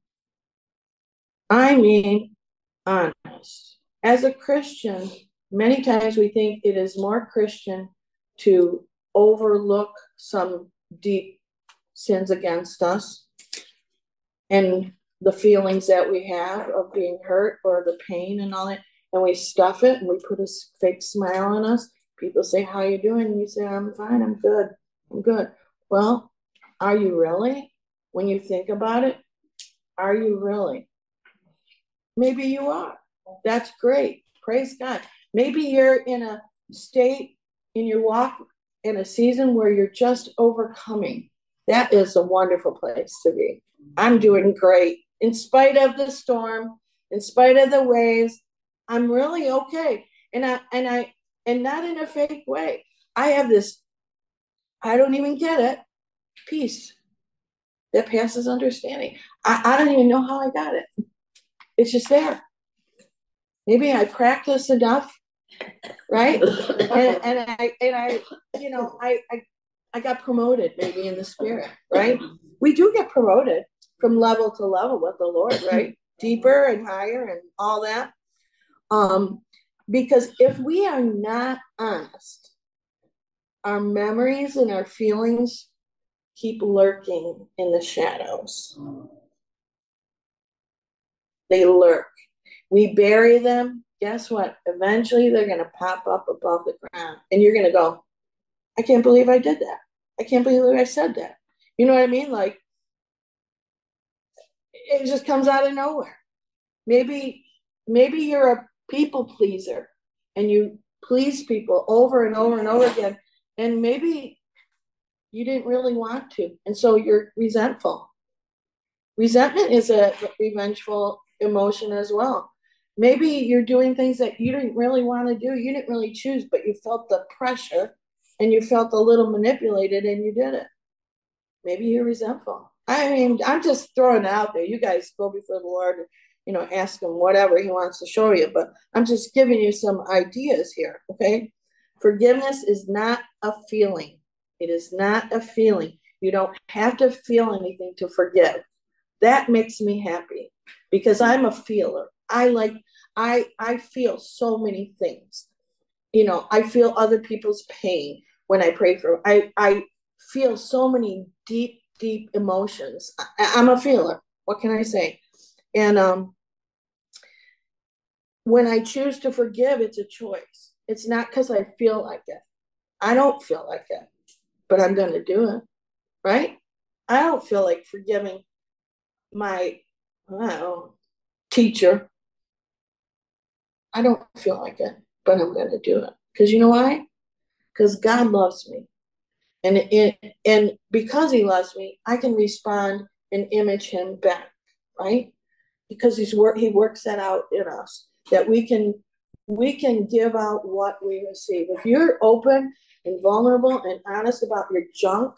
I mean honest. As a Christian, many times we think it is more Christian to overlook some deep sins against us and the feelings that we have of being hurt or the pain and all that, and we stuff it and we put a fake smile on us. People say, how you doing? And you say, I'm fine, I'm good, I'm good. Well, are you really? When you think about it, are you really? Maybe you are. That's great. Praise God. Maybe you're in a state in your walk, in a season where you're just overcoming. That is a wonderful place to be. I'm doing great. In spite of the storm, in spite of the waves, I'm really okay. And I and I and not in a fake way. I have this, I don't even get it, peace that passes understanding. I, I don't even know how I got it. It's just there. Maybe I practice enough, right? And, and I and I, you know, I, I I got promoted maybe in the spirit, right? We do get promoted from level to level with the Lord, right? Deeper and higher and all that. Um, because if we are not honest, our memories and our feelings keep lurking in the shadows. They lurk. We bury them. Guess what? Eventually they're going to pop up above the ground. And you're going to go, I can't believe I did that. I can't believe I said that. You know what I mean? Like, it just comes out of nowhere. Maybe, maybe you're a people pleaser and you please people over and over and over again. And maybe You didn't really want to. And so you're resentful. Resentment is a revengeful emotion as well. Maybe you're doing things that you didn't really want to do. You didn't really choose, but you felt the pressure and you felt a little manipulated and you did it. Maybe you're resentful. I mean, I'm just throwing it out there. You guys go before the Lord, you know, ask him whatever he wants to show you. But I'm just giving you some ideas here, okay? Forgiveness is not a feeling. It is not a feeling. You don't have to feel anything to forgive. That makes me happy because I'm a feeler. I like, I, I feel so many things. You know, I feel other people's pain when I pray for, I, I feel so many deep, deep emotions. I, I'm a feeler. What can I say? And um, when I choose to forgive, it's a choice. It's not because I feel like it. I don't feel like it, but I'm going to do it, right? I don't feel like forgiving my, I don't know, teacher. I don't feel like it, but I'm going to do it. Because you know why? Because God loves me. And, it, and because he loves me, I can respond and image him back, right? Because he's work, he works that out in us, that we can we can give out what we receive. If you're open and vulnerable and honest about your junk,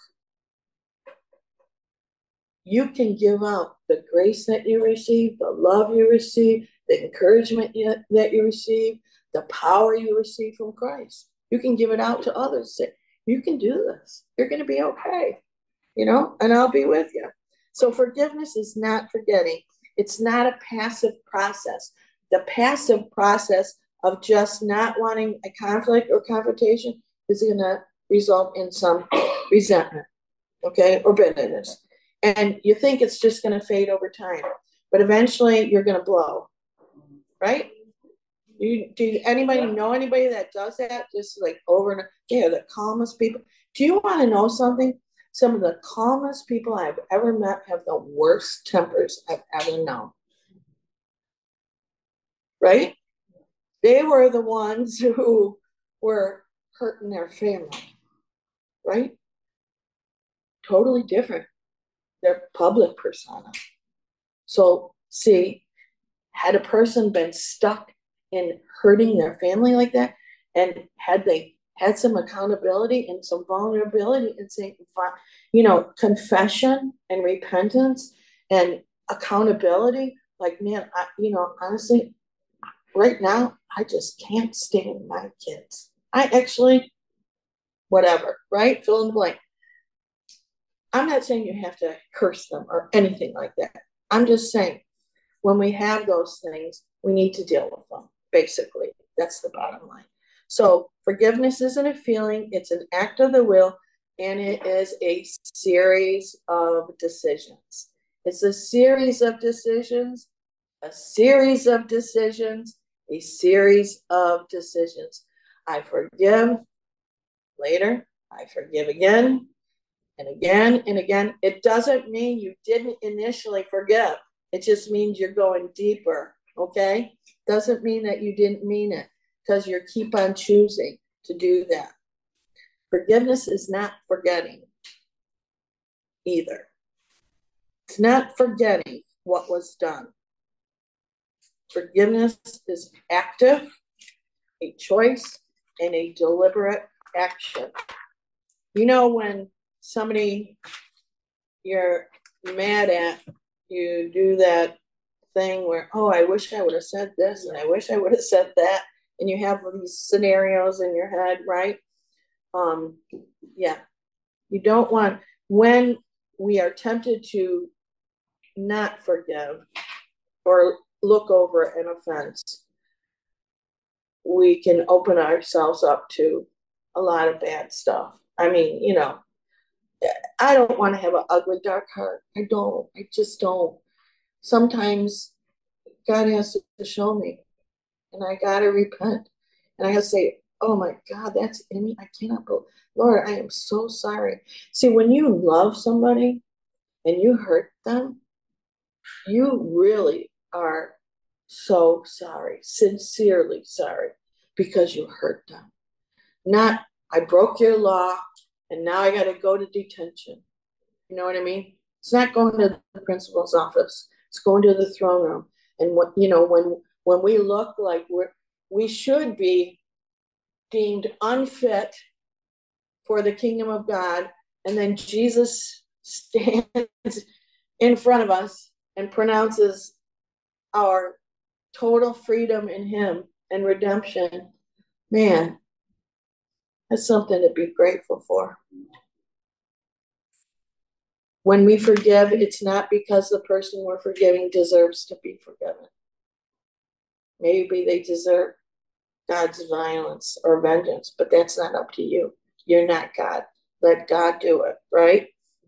you can give out the grace that you receive, the love you receive, the encouragement you, that you receive, the power you receive from Christ. You can give it out to others. Say, you can do this. You're going to be okay, you know, and I'll be with you. So forgiveness is not forgetting. It's not a passive process. The passive process of just not wanting a conflict or confrontation is going to result in some resentment, okay, or bitterness. And you think it's just going to fade over time, but eventually you're going to blow, right? You, do anybody know anybody that does that? Just like over and over. Yeah, the calmest people. Do you want to know something? Some of the calmest people I've ever met have the worst tempers I've ever known. Right? They were the ones who were hurting their family. Right? Totally different. Their public persona. So, see, had a person been stuck in hurting their family like that, and had they had some accountability and some vulnerability and saying, you know, confession and repentance and accountability, like, man, I, you know, honestly, right now, I just can't stand my kids. I actually, whatever, right? Fill in the blank. I'm not saying you have to curse them or anything like that. I'm just saying, when we have those things, we need to deal with them, basically. That's the bottom line. So forgiveness isn't a feeling, it's an act of the will, and it is a series of decisions. It's a series of decisions, a series of decisions, a series of decisions. I forgive later, I forgive again, and again, and again. It doesn't mean you didn't initially forgive. It just means you're going deeper, okay? Doesn't mean that you didn't mean it, because you keep on choosing to do that. Forgiveness is not forgetting either. It's not forgetting what was done. Forgiveness is active, a choice, and a deliberate action. You know, when somebody you're mad at, you do that thing where, oh, I wish I would have said this and I wish I would have said that, and you have these scenarios in your head, right? Um, yeah, you don't want, when we are tempted to not forgive or look over an offense, we can open ourselves up to a lot of bad stuff. I mean, you know, I don't want to have an ugly, dark heart. I don't. I just don't. Sometimes God has to show me, and I got to repent. And I have to say, oh my God, that's in me. I cannot believe, Lord, I am so sorry. See, when you love somebody and you hurt them, you really are so sorry, sincerely sorry, because you hurt them. Not, I broke your law and now I got to go to detention. You know what I mean? It's not going to the principal's office. It's going to the throne room. And what, you know, when when we look like we're we should be deemed unfit for the kingdom of God, and then Jesus stands in front of us and pronounces our total freedom in him and redemption, man, that's something to be grateful for. When we forgive, it's not because the person we're forgiving deserves to be forgiven. Maybe they deserve God's violence or vengeance, but that's not up to you. You're not God. Let God do it, right?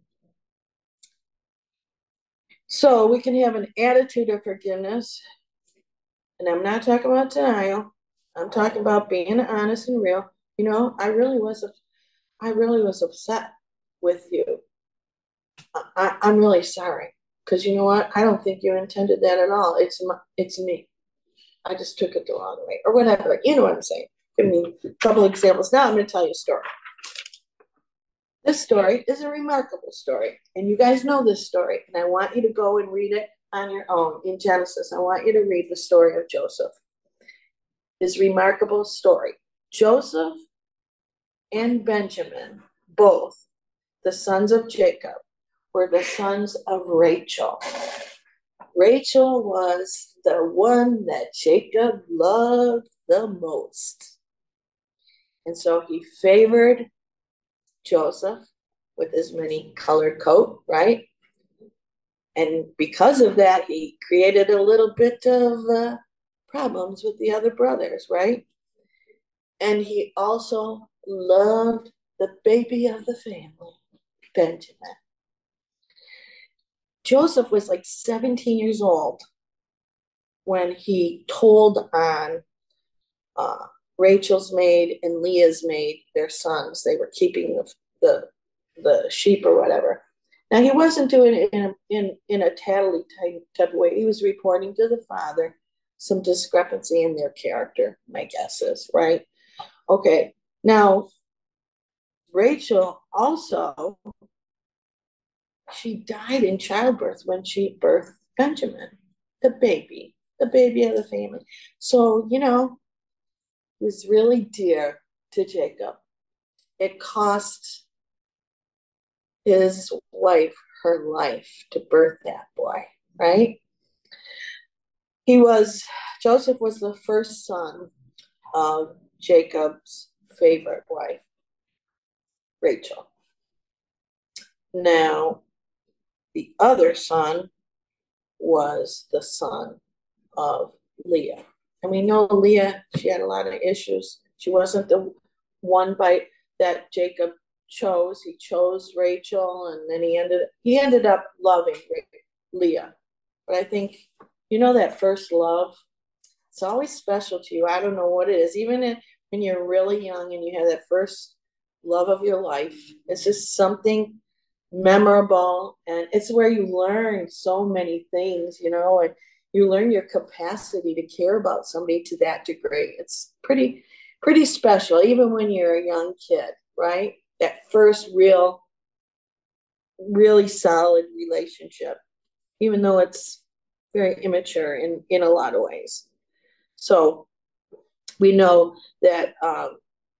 So we can have an attitude of forgiveness. And I'm not talking about denial. I'm talking about being honest and real. You know, I really was, I really was upset with you. I, I'm really sorry, because you know what? I don't think you intended that at all. It's my, it's me. I just took it the wrong way, or whatever. You know what I'm saying? Give me a couple examples. Now I'm going to tell you a story. This story is a remarkable story, and you guys know this story, and I want you to go and read it on your own in Genesis. I want you to read the story of Joseph. His remarkable story. Joseph and Benjamin, both the sons of Jacob, were the sons of Rachel. Rachel was the one that Jacob loved the most. And so he favored Joseph with his many colored coat, right? And because of that, he created a little bit of uh, problems with the other brothers, right? And he also loved the baby of the family, Benjamin. Joseph was like seventeen years old when he told on uh, Rachel's maid and Leah's maid, their sons. They were keeping the, the, the sheep or whatever. Now, he wasn't doing it in a, in, in a tattly type, type of way. He was reporting to the father some discrepancy in their character, my guess is, right? Okay, now, Rachel also, she died in childbirth when she birthed Benjamin, the baby, the baby of the family. So, you know, it was really dear to Jacob. It cost his wife her life to birth that boy, right? He was, Joseph was the first son of Jacob's favorite wife, Rachel. Now, the other son was the son of Leah. And we know Leah, she had a lot of issues. She wasn't the one by that Jacob chose. He chose Rachel, and then he ended he ended up loving Leah. But I think, you know, that first love, it's always special to you. I don't know what it is. Even in, when you're really young and you have that first love of your life, it's just something memorable, and it's where you learn so many things, you know, and you learn your capacity to care about somebody to that degree. It's pretty, pretty special, even when you're a young kid, right? That first real, really solid relationship, even though it's very immature in, in a lot of ways. So we know that um,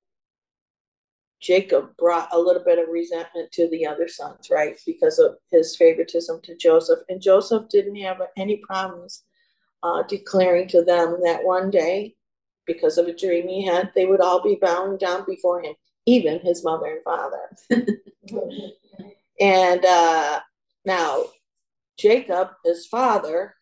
Jacob brought a little bit of resentment to the other sons, right? Because of his favoritism to Joseph. And Joseph didn't have any problems uh, declaring to them that one day, because of a dream he had, they would all be bowing down before him, even his mother and father. And uh, now, Jacob, his father,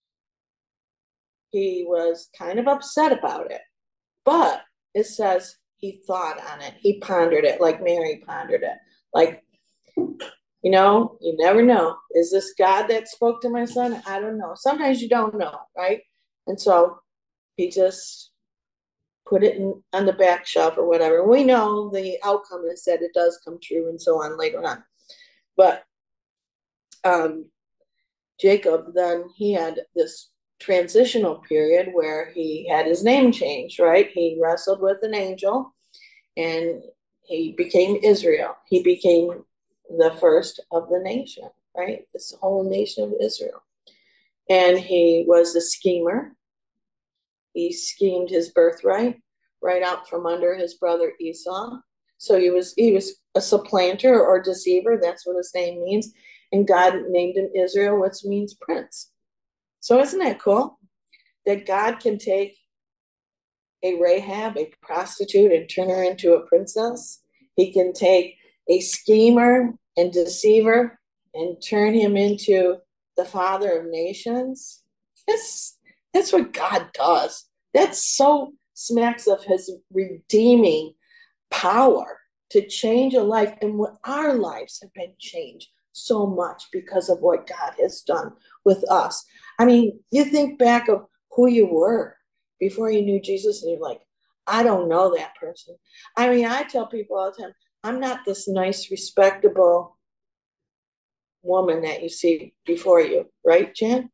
he was kind of upset about it. But it says he thought on it. He pondered it like Mary pondered it. Like, you know, you never know. Is this God that spoke to my son? I don't know. Sometimes you don't know, right? And so he just put it in, on the back shelf or whatever. We know the outcome is that it does come true and so on later on. But um, Jacob, then he had this transitional period where he had his name changed, right? He wrestled with an angel, and he became Israel. He became the first of the nation, right? This whole nation of Israel. And he was a schemer. He schemed his birthright right out from under his brother Esau. So he was he was a supplanter or deceiver. That's what his name means. And God named him Israel, which means prince. So isn't that cool? That God can take a Rahab, a prostitute, and turn her into a princess. He can take a schemer and deceiver and turn him into the father of nations. That's, that's what God does. That's so smacks of his redeeming power to change a life. And what our lives have been changed so much because of what God has done with us. I mean, you think back of who you were before you knew Jesus, and you're like, I don't know that person. I mean, I tell people all the time, I'm not this nice, respectable woman that you see before you, right, Jan?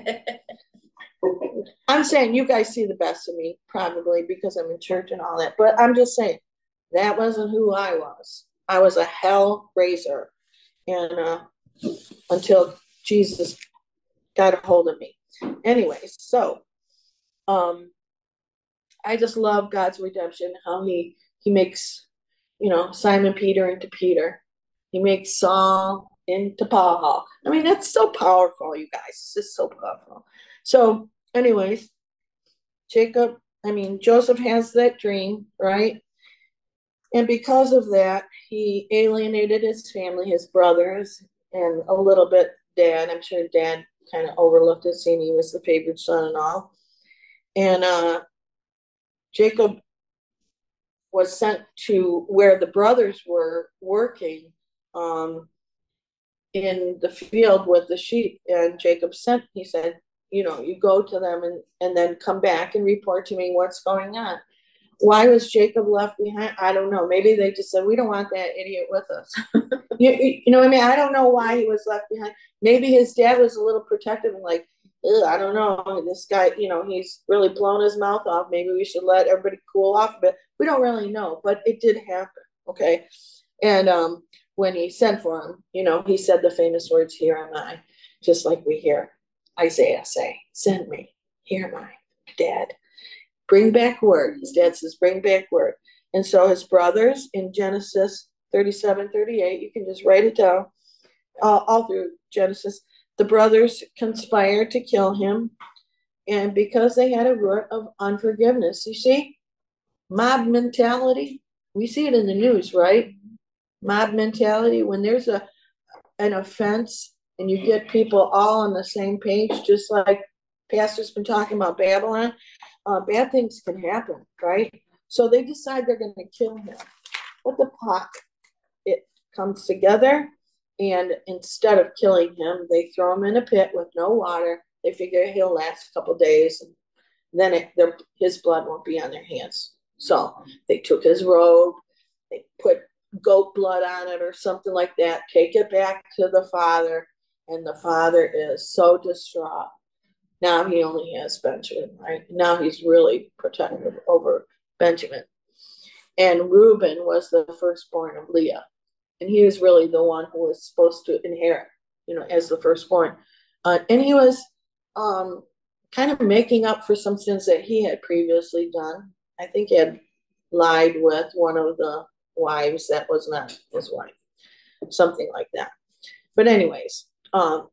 I'm saying you guys see the best of me, probably because I'm in church and all that. But I'm just saying, that wasn't who I was. I was a hell raiser. And uh, until Jesus got a hold of me. Anyways, so um, I just love God's redemption, how he he makes, you know, Simon Peter into Peter. He makes Saul into Paul. I mean, that's so powerful, you guys. It's just so powerful. So, anyways, Jacob, I mean, Joseph has that dream, right? And because of that, he alienated his family, his brothers, and a little bit dad. I'm sure dad kind of overlooked it, seeing he was the favorite son and all. And uh, Jacob was sent to where the brothers were working um, in the field with the sheep. And Jacob sent, he said, you know, you go to them and, and then come back and report to me what's going on. Why was Jacob left behind? I don't know. Maybe they just said, we don't want that idiot with us. you, you know what I mean? I don't know why he was left behind. Maybe his dad was a little protective and like, I don't know. This guy, you know, he's really blown his mouth off. Maybe we should let everybody cool off a bit. We don't really know, but it did happen. Okay. And um, when he sent for him, you know, he said the famous words, here am I, just like we hear Isaiah say, send me, here am I, Dad. Bring back word. His dad says, bring back word. And so his brothers in Genesis thirty-seven, thirty-eight, you can just write it down, uh, all through Genesis, the brothers conspired to kill him. And because they had a root of unforgiveness, you see, mob mentality, we see it in the news, right? Mob mentality, when there's a an offense and you get people all on the same page, just like Pastor's been talking about Babylon, uh, bad things can happen, right? So they decide they're going to kill him. But the plot, it comes together, and instead of killing him, they throw him in a pit with no water. They figure he'll last a couple days, and then it, their, his blood won't be on their hands. So they took his robe, they put goat blood on it or something like that, take it back to the father, and the father is so distraught. Now he only has Benjamin, right? Now he's really protective over Benjamin. And Reuben was the firstborn of Leah. And he was really the one who was supposed to inherit, you know, as the firstborn. Uh, and he was um, kind of making up for some sins that he had previously done. I think he had lied with one of the wives that was not his wife, something like that. But anyways, um,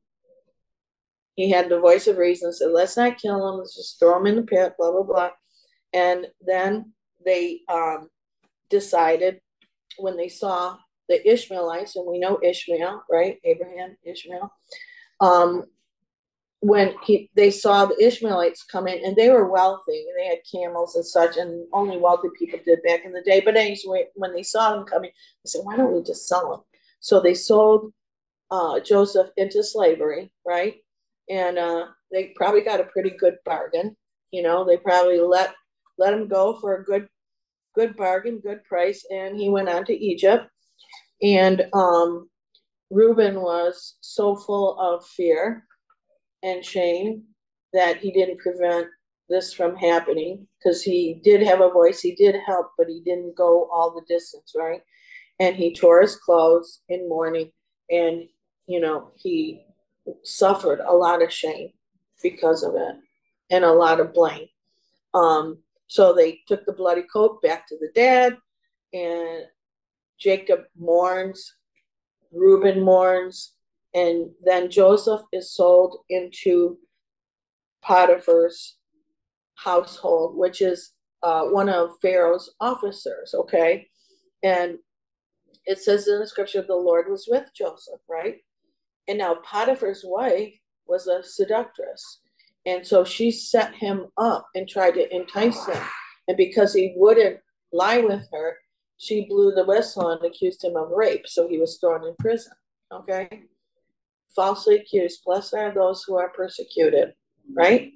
he had the voice of reason, said, let's not kill him, let's just throw him in the pit, blah, blah, blah. And then they um, decided, when they saw the Ishmaelites, and we know Ishmael, right? Abraham, Ishmael. Um, when he, they saw the Ishmaelites come in, and they were wealthy, they had camels and such, and only wealthy people did back in the day. But anyway, when they saw them coming, they said, why don't we just sell them? So they sold uh, Joseph into slavery, right? And uh, they probably got a pretty good bargain. You know, they probably let let him go for a good good bargain, good price, and he went on to Egypt. And um, Reuben was so full of fear and shame that he didn't prevent this from happening, because he did have a voice, he did help, but he didn't go all the distance, right? And he tore his clothes in mourning, and, you know, he suffered a lot of shame because of it and a lot of blame. Um, so they took the bloody coat back to the dad, and Jacob mourns, Reuben mourns, and then Joseph is sold into Potiphar's household, which is uh, one of Pharaoh's officers, okay? And it says in the scripture, the Lord was with Joseph, right? And now Potiphar's wife was a seductress. And so she set him up and tried to entice him. And because he wouldn't lie with her, she blew the whistle and accused him of rape. So he was thrown in prison, okay? Falsely accused. Blessed are those who are persecuted, right?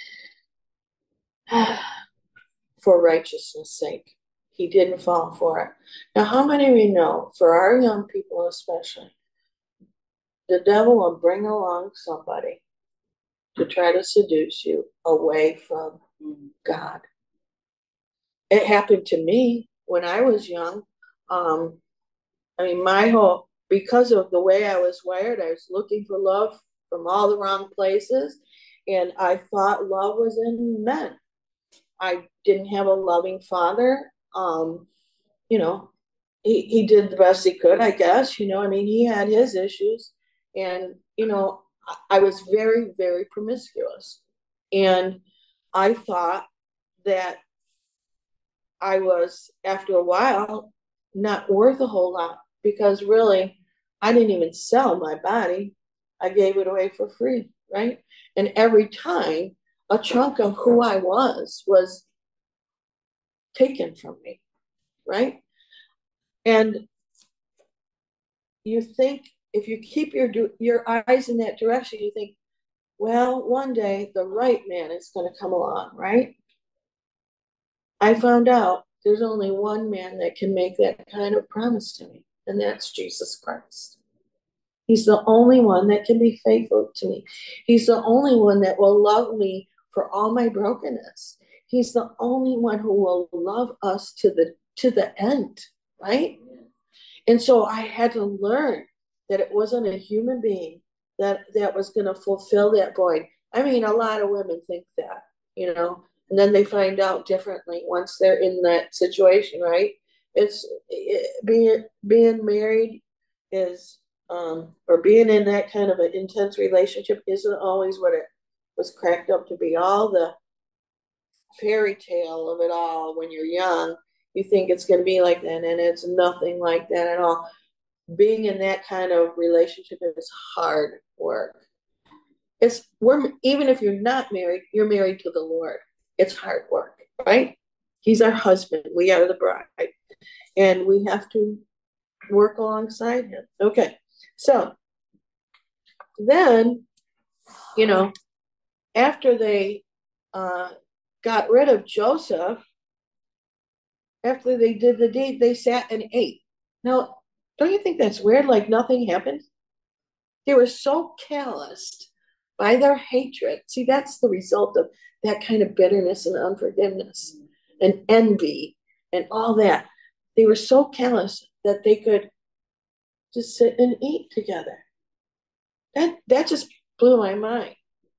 For righteousness' sake. He didn't fall for it. Now, how many of you know, for our young people especially, the devil will bring along somebody to try to seduce you away from God. It happened to me when I was young. Um, I mean, my whole, because of the way I was wired, I was looking for love from all the wrong places, and I thought love was in men. I didn't have a loving father. Um, you know, he, he did the best he could, I guess. You know, I mean, he had his issues. And, you know, I, I was very, very promiscuous. And I thought that I was, after a while, not worth a whole lot, because really, I didn't even sell my body. I gave it away for free, right? And every time, a chunk of who I was was taken from me, right? And you think, if you keep your your eyes in that direction, you think, well, one day the right man is going to come along, right? I found out there's only one man that can make that kind of promise to me, and that's Jesus Christ. He's the only one that can be faithful to me. He's the only one that will love me for all my brokenness. He's the only one who will love us to the to the end, right? And so I had to learn that it wasn't a human being that, that was going to fulfill that void. I mean, a lot of women think that, you know, and then they find out differently once they're in that situation, right? It's it, being being married is, um, or being in that kind of an intense relationship isn't always what it was cracked up to be. All the fairy tale of it all when you're young, you think it's going to be like that, and it's nothing like that at all. Being in that kind of relationship is hard work. It's we're even if you're not married, you're married to the Lord. It's hard work, right? He's our husband. We are the bride, and we have to work alongside him. Okay, so then, you know, after they uh, got rid of Joseph, after they did the deed, they sat and ate. Now, don't you think that's weird? Like nothing happened? They were so calloused by their hatred. See, that's the result of that kind of bitterness and unforgiveness and envy and all that. They were so callous that they could just sit and eat together. That that just blew my mind.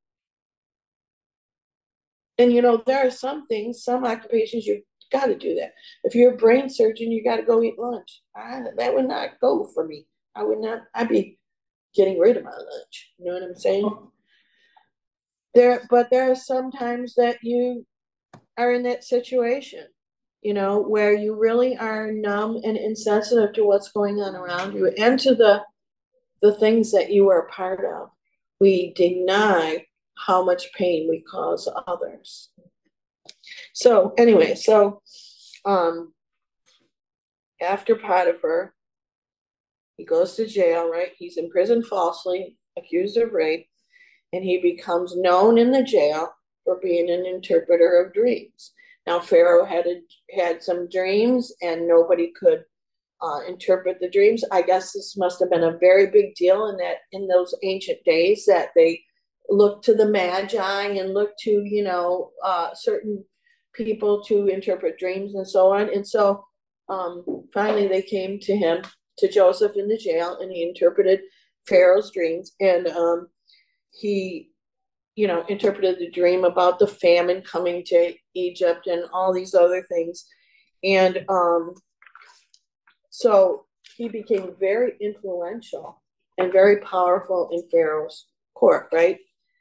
And you know, there are some things, some occupations, you got to do that. If you're a brain surgeon, you got to go eat lunch. I, that would not go for me. I would not. I'd be getting rid of my lunch. You know what I'm saying? There, but there are some times that you are in that situation, you know, where you really are numb and insensitive to what's going on around you and to the the things that you are a part of. We deny how much pain we cause others. So anyway, so um, after Potiphar, he goes to jail, right? He's in prison falsely, accused of rape, and he becomes known in the jail for being an interpreter of dreams. Now, Pharaoh had a, had some dreams, and nobody could uh, interpret the dreams. I guess this must have been a very big deal in that in those ancient days that they look to the magi and look to, you know, uh, certain people to interpret dreams and so on. And so um, finally they came to him, to Joseph in the jail, and he interpreted Pharaoh's dreams. And um, he, you know, interpreted the dream about the famine coming to Egypt and all these other things. And um, so he became very influential and very powerful in Pharaoh's court, right?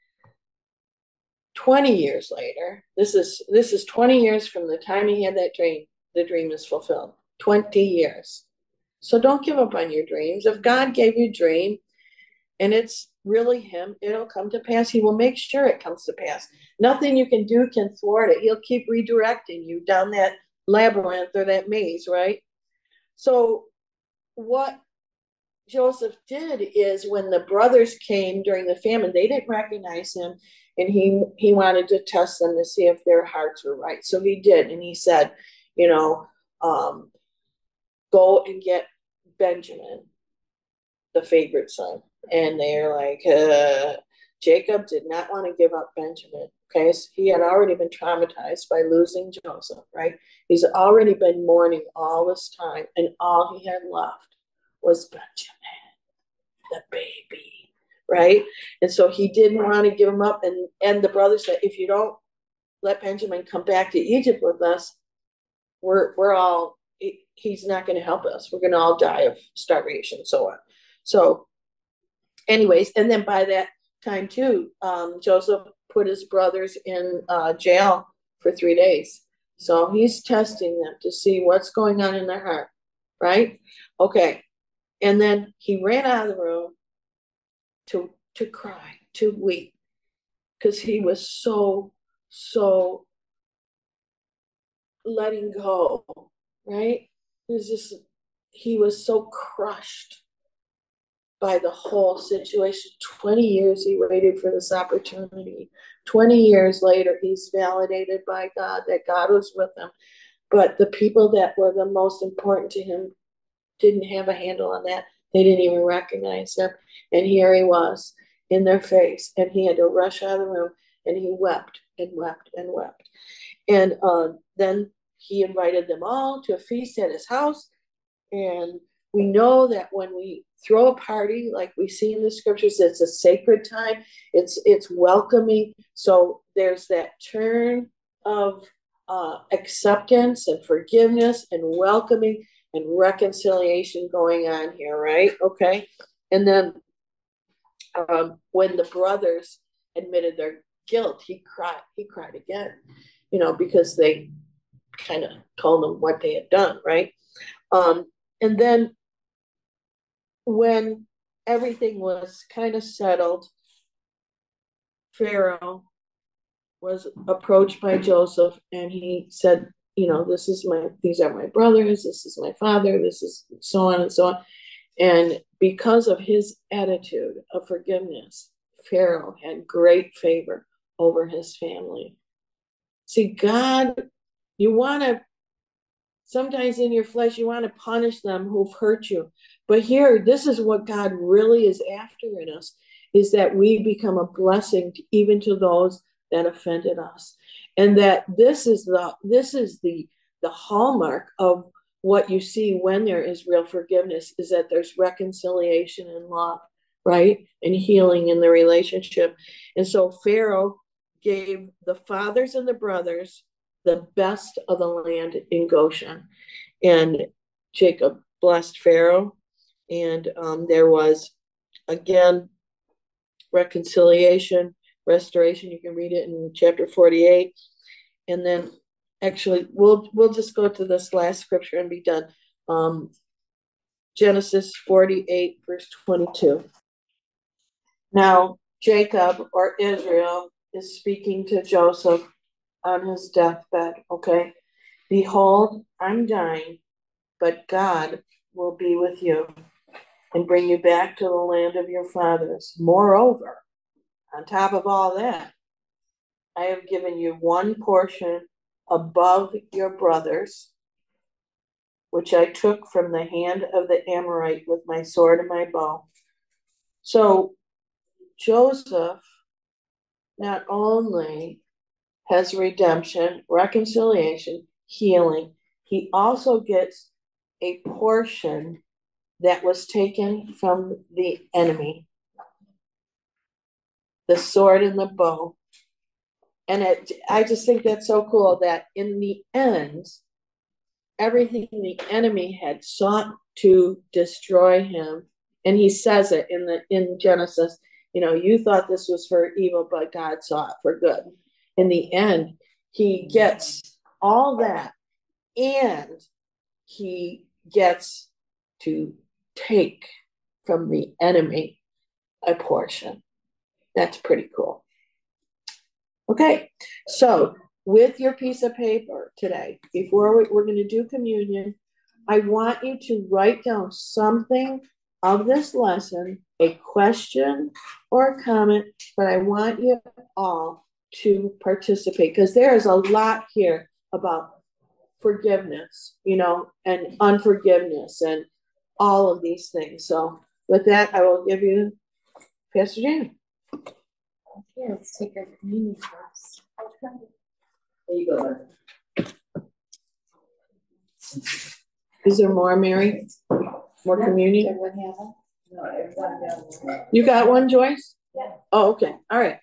twenty years later, this is this is twenty years from the time he had that dream, the dream is fulfilled. twenty years. So don't give up on your dreams. If God gave you a dream and it's really him, it'll come to pass. He will make sure it comes to pass. Nothing you can do can thwart it. He'll keep redirecting you down that labyrinth or that maze, right? So what Joseph did is, when the brothers came during the famine, they didn't recognize him, and he he wanted to test them to see if their hearts were right. So he did, and he said, you know, um, go and get Benjamin, the favorite son. And they're like, uh, Jacob did not want to give up Benjamin. Okay, so he had already been traumatized by losing Joseph, right? He's already been mourning all this time, and all he had left was Benjamin, the baby, right? And so he didn't want to give him up. And, and the brother said, if you don't let Benjamin come back to Egypt with us, we're, we're all, he's not going to help us. We're going to all die of starvation and so on. So anyways, and then by that time too, um, Joseph put his brothers in uh, jail for three days. So he's testing them to see what's going on in their heart, right? Okay. And then he ran out of the room to to cry, to weep, because he was so, so letting go, right? It was just, he was so crushed by the whole situation. twenty years he waited for this opportunity. twenty years later, he's validated by God that God was with him. But the people that were the most important to him didn't have a handle on that. They didn't even recognize him. And here he was in their face, and he had to rush out of the room, and he wept and wept and wept. And uh, then he invited them all to a feast at his house. And we know that when we throw a party, like we see in the scriptures, it's a sacred time. It's it's welcoming. So there's that turn of uh, acceptance and forgiveness and welcoming and reconciliation going on here, right? Okay. And then um, when the brothers admitted their guilt, he cried. He cried again, you know, because they kind of told him what they had done, right? Um, and then when everything was kind of settled, Pharaoh was approached by Joseph, and he said, you know, this is my, these are my brothers, this is my father, this is so on and so on. And because of his attitude of forgiveness, Pharaoh had great favor over his family. See, God, you want to, sometimes in your flesh, you want to punish them who've hurt you. But here, this is what God really is after in us, is that we become a blessing to, even to those that offended us. And that this is the this is the the hallmark of what you see when there is real forgiveness, is that there's reconciliation and love, right? And healing in the relationship. And so Pharaoh gave the fathers and the brothers the best of the land in Goshen. And Jacob blessed Pharaoh. And um, there was, again, reconciliation, restoration. You can read it in chapter forty-eight. And then actually, we'll we'll just go to this last scripture and be done. Um, Genesis forty-eight, verse twenty-two. Now, Jacob, or Israel, is speaking to Joseph on his deathbed, okay? Behold, I'm dying, but God will be with you and bring you back to the land of your fathers. Moreover, on top of all that, I have given you one portion above your brothers, which I took from the hand of the Amorite with my sword and my bow. So Joseph not only has redemption, reconciliation, healing, he also gets a portion that was taken from the enemy, the sword and the bow. And it, I just think that's so cool that in the end, everything the enemy had sought to destroy him, and he says it in the in Genesis, you know, you thought this was for evil, but God saw it for good. In the end, he gets all that, and he gets to take from the enemy a portion. That's pretty cool. Okay, so with your piece of paper today, before we, we're going to do communion, I want you to write down something of this lesson, a question or a comment, but I want you all to participate because there is a lot here about forgiveness, you know, and unforgiveness and all of these things. So with that, I will give you Pastor Jan. Okay, let's take our communion first. There you go. Is there more, Mary? More Yeah, communion? everyone have one? No, everyone down there. You got one, Joyce? Yeah. Oh, okay. All right.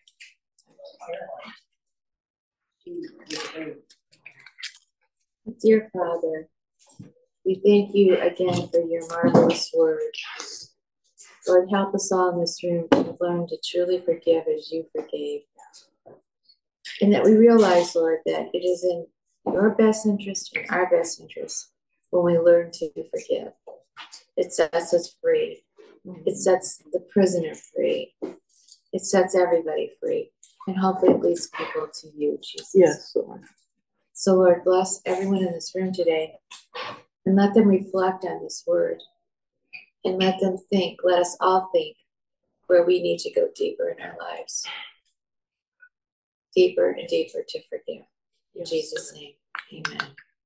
Dear Father, we thank you again for your marvelous word. Lord, help us all in this room to learn to truly forgive as you forgave. And that we realize, Lord, that it is in your best interest and our best interest when we learn to forgive. It sets us free. It sets the prisoner free. It sets everybody free. And hopefully it leads people to you, Jesus. Yes, Lord. So, Lord, bless everyone in this room today and let them reflect on this word and let them think, let us all think where we need to go deeper in our lives. Deeper and deeper to forgive. In Jesus' name, amen.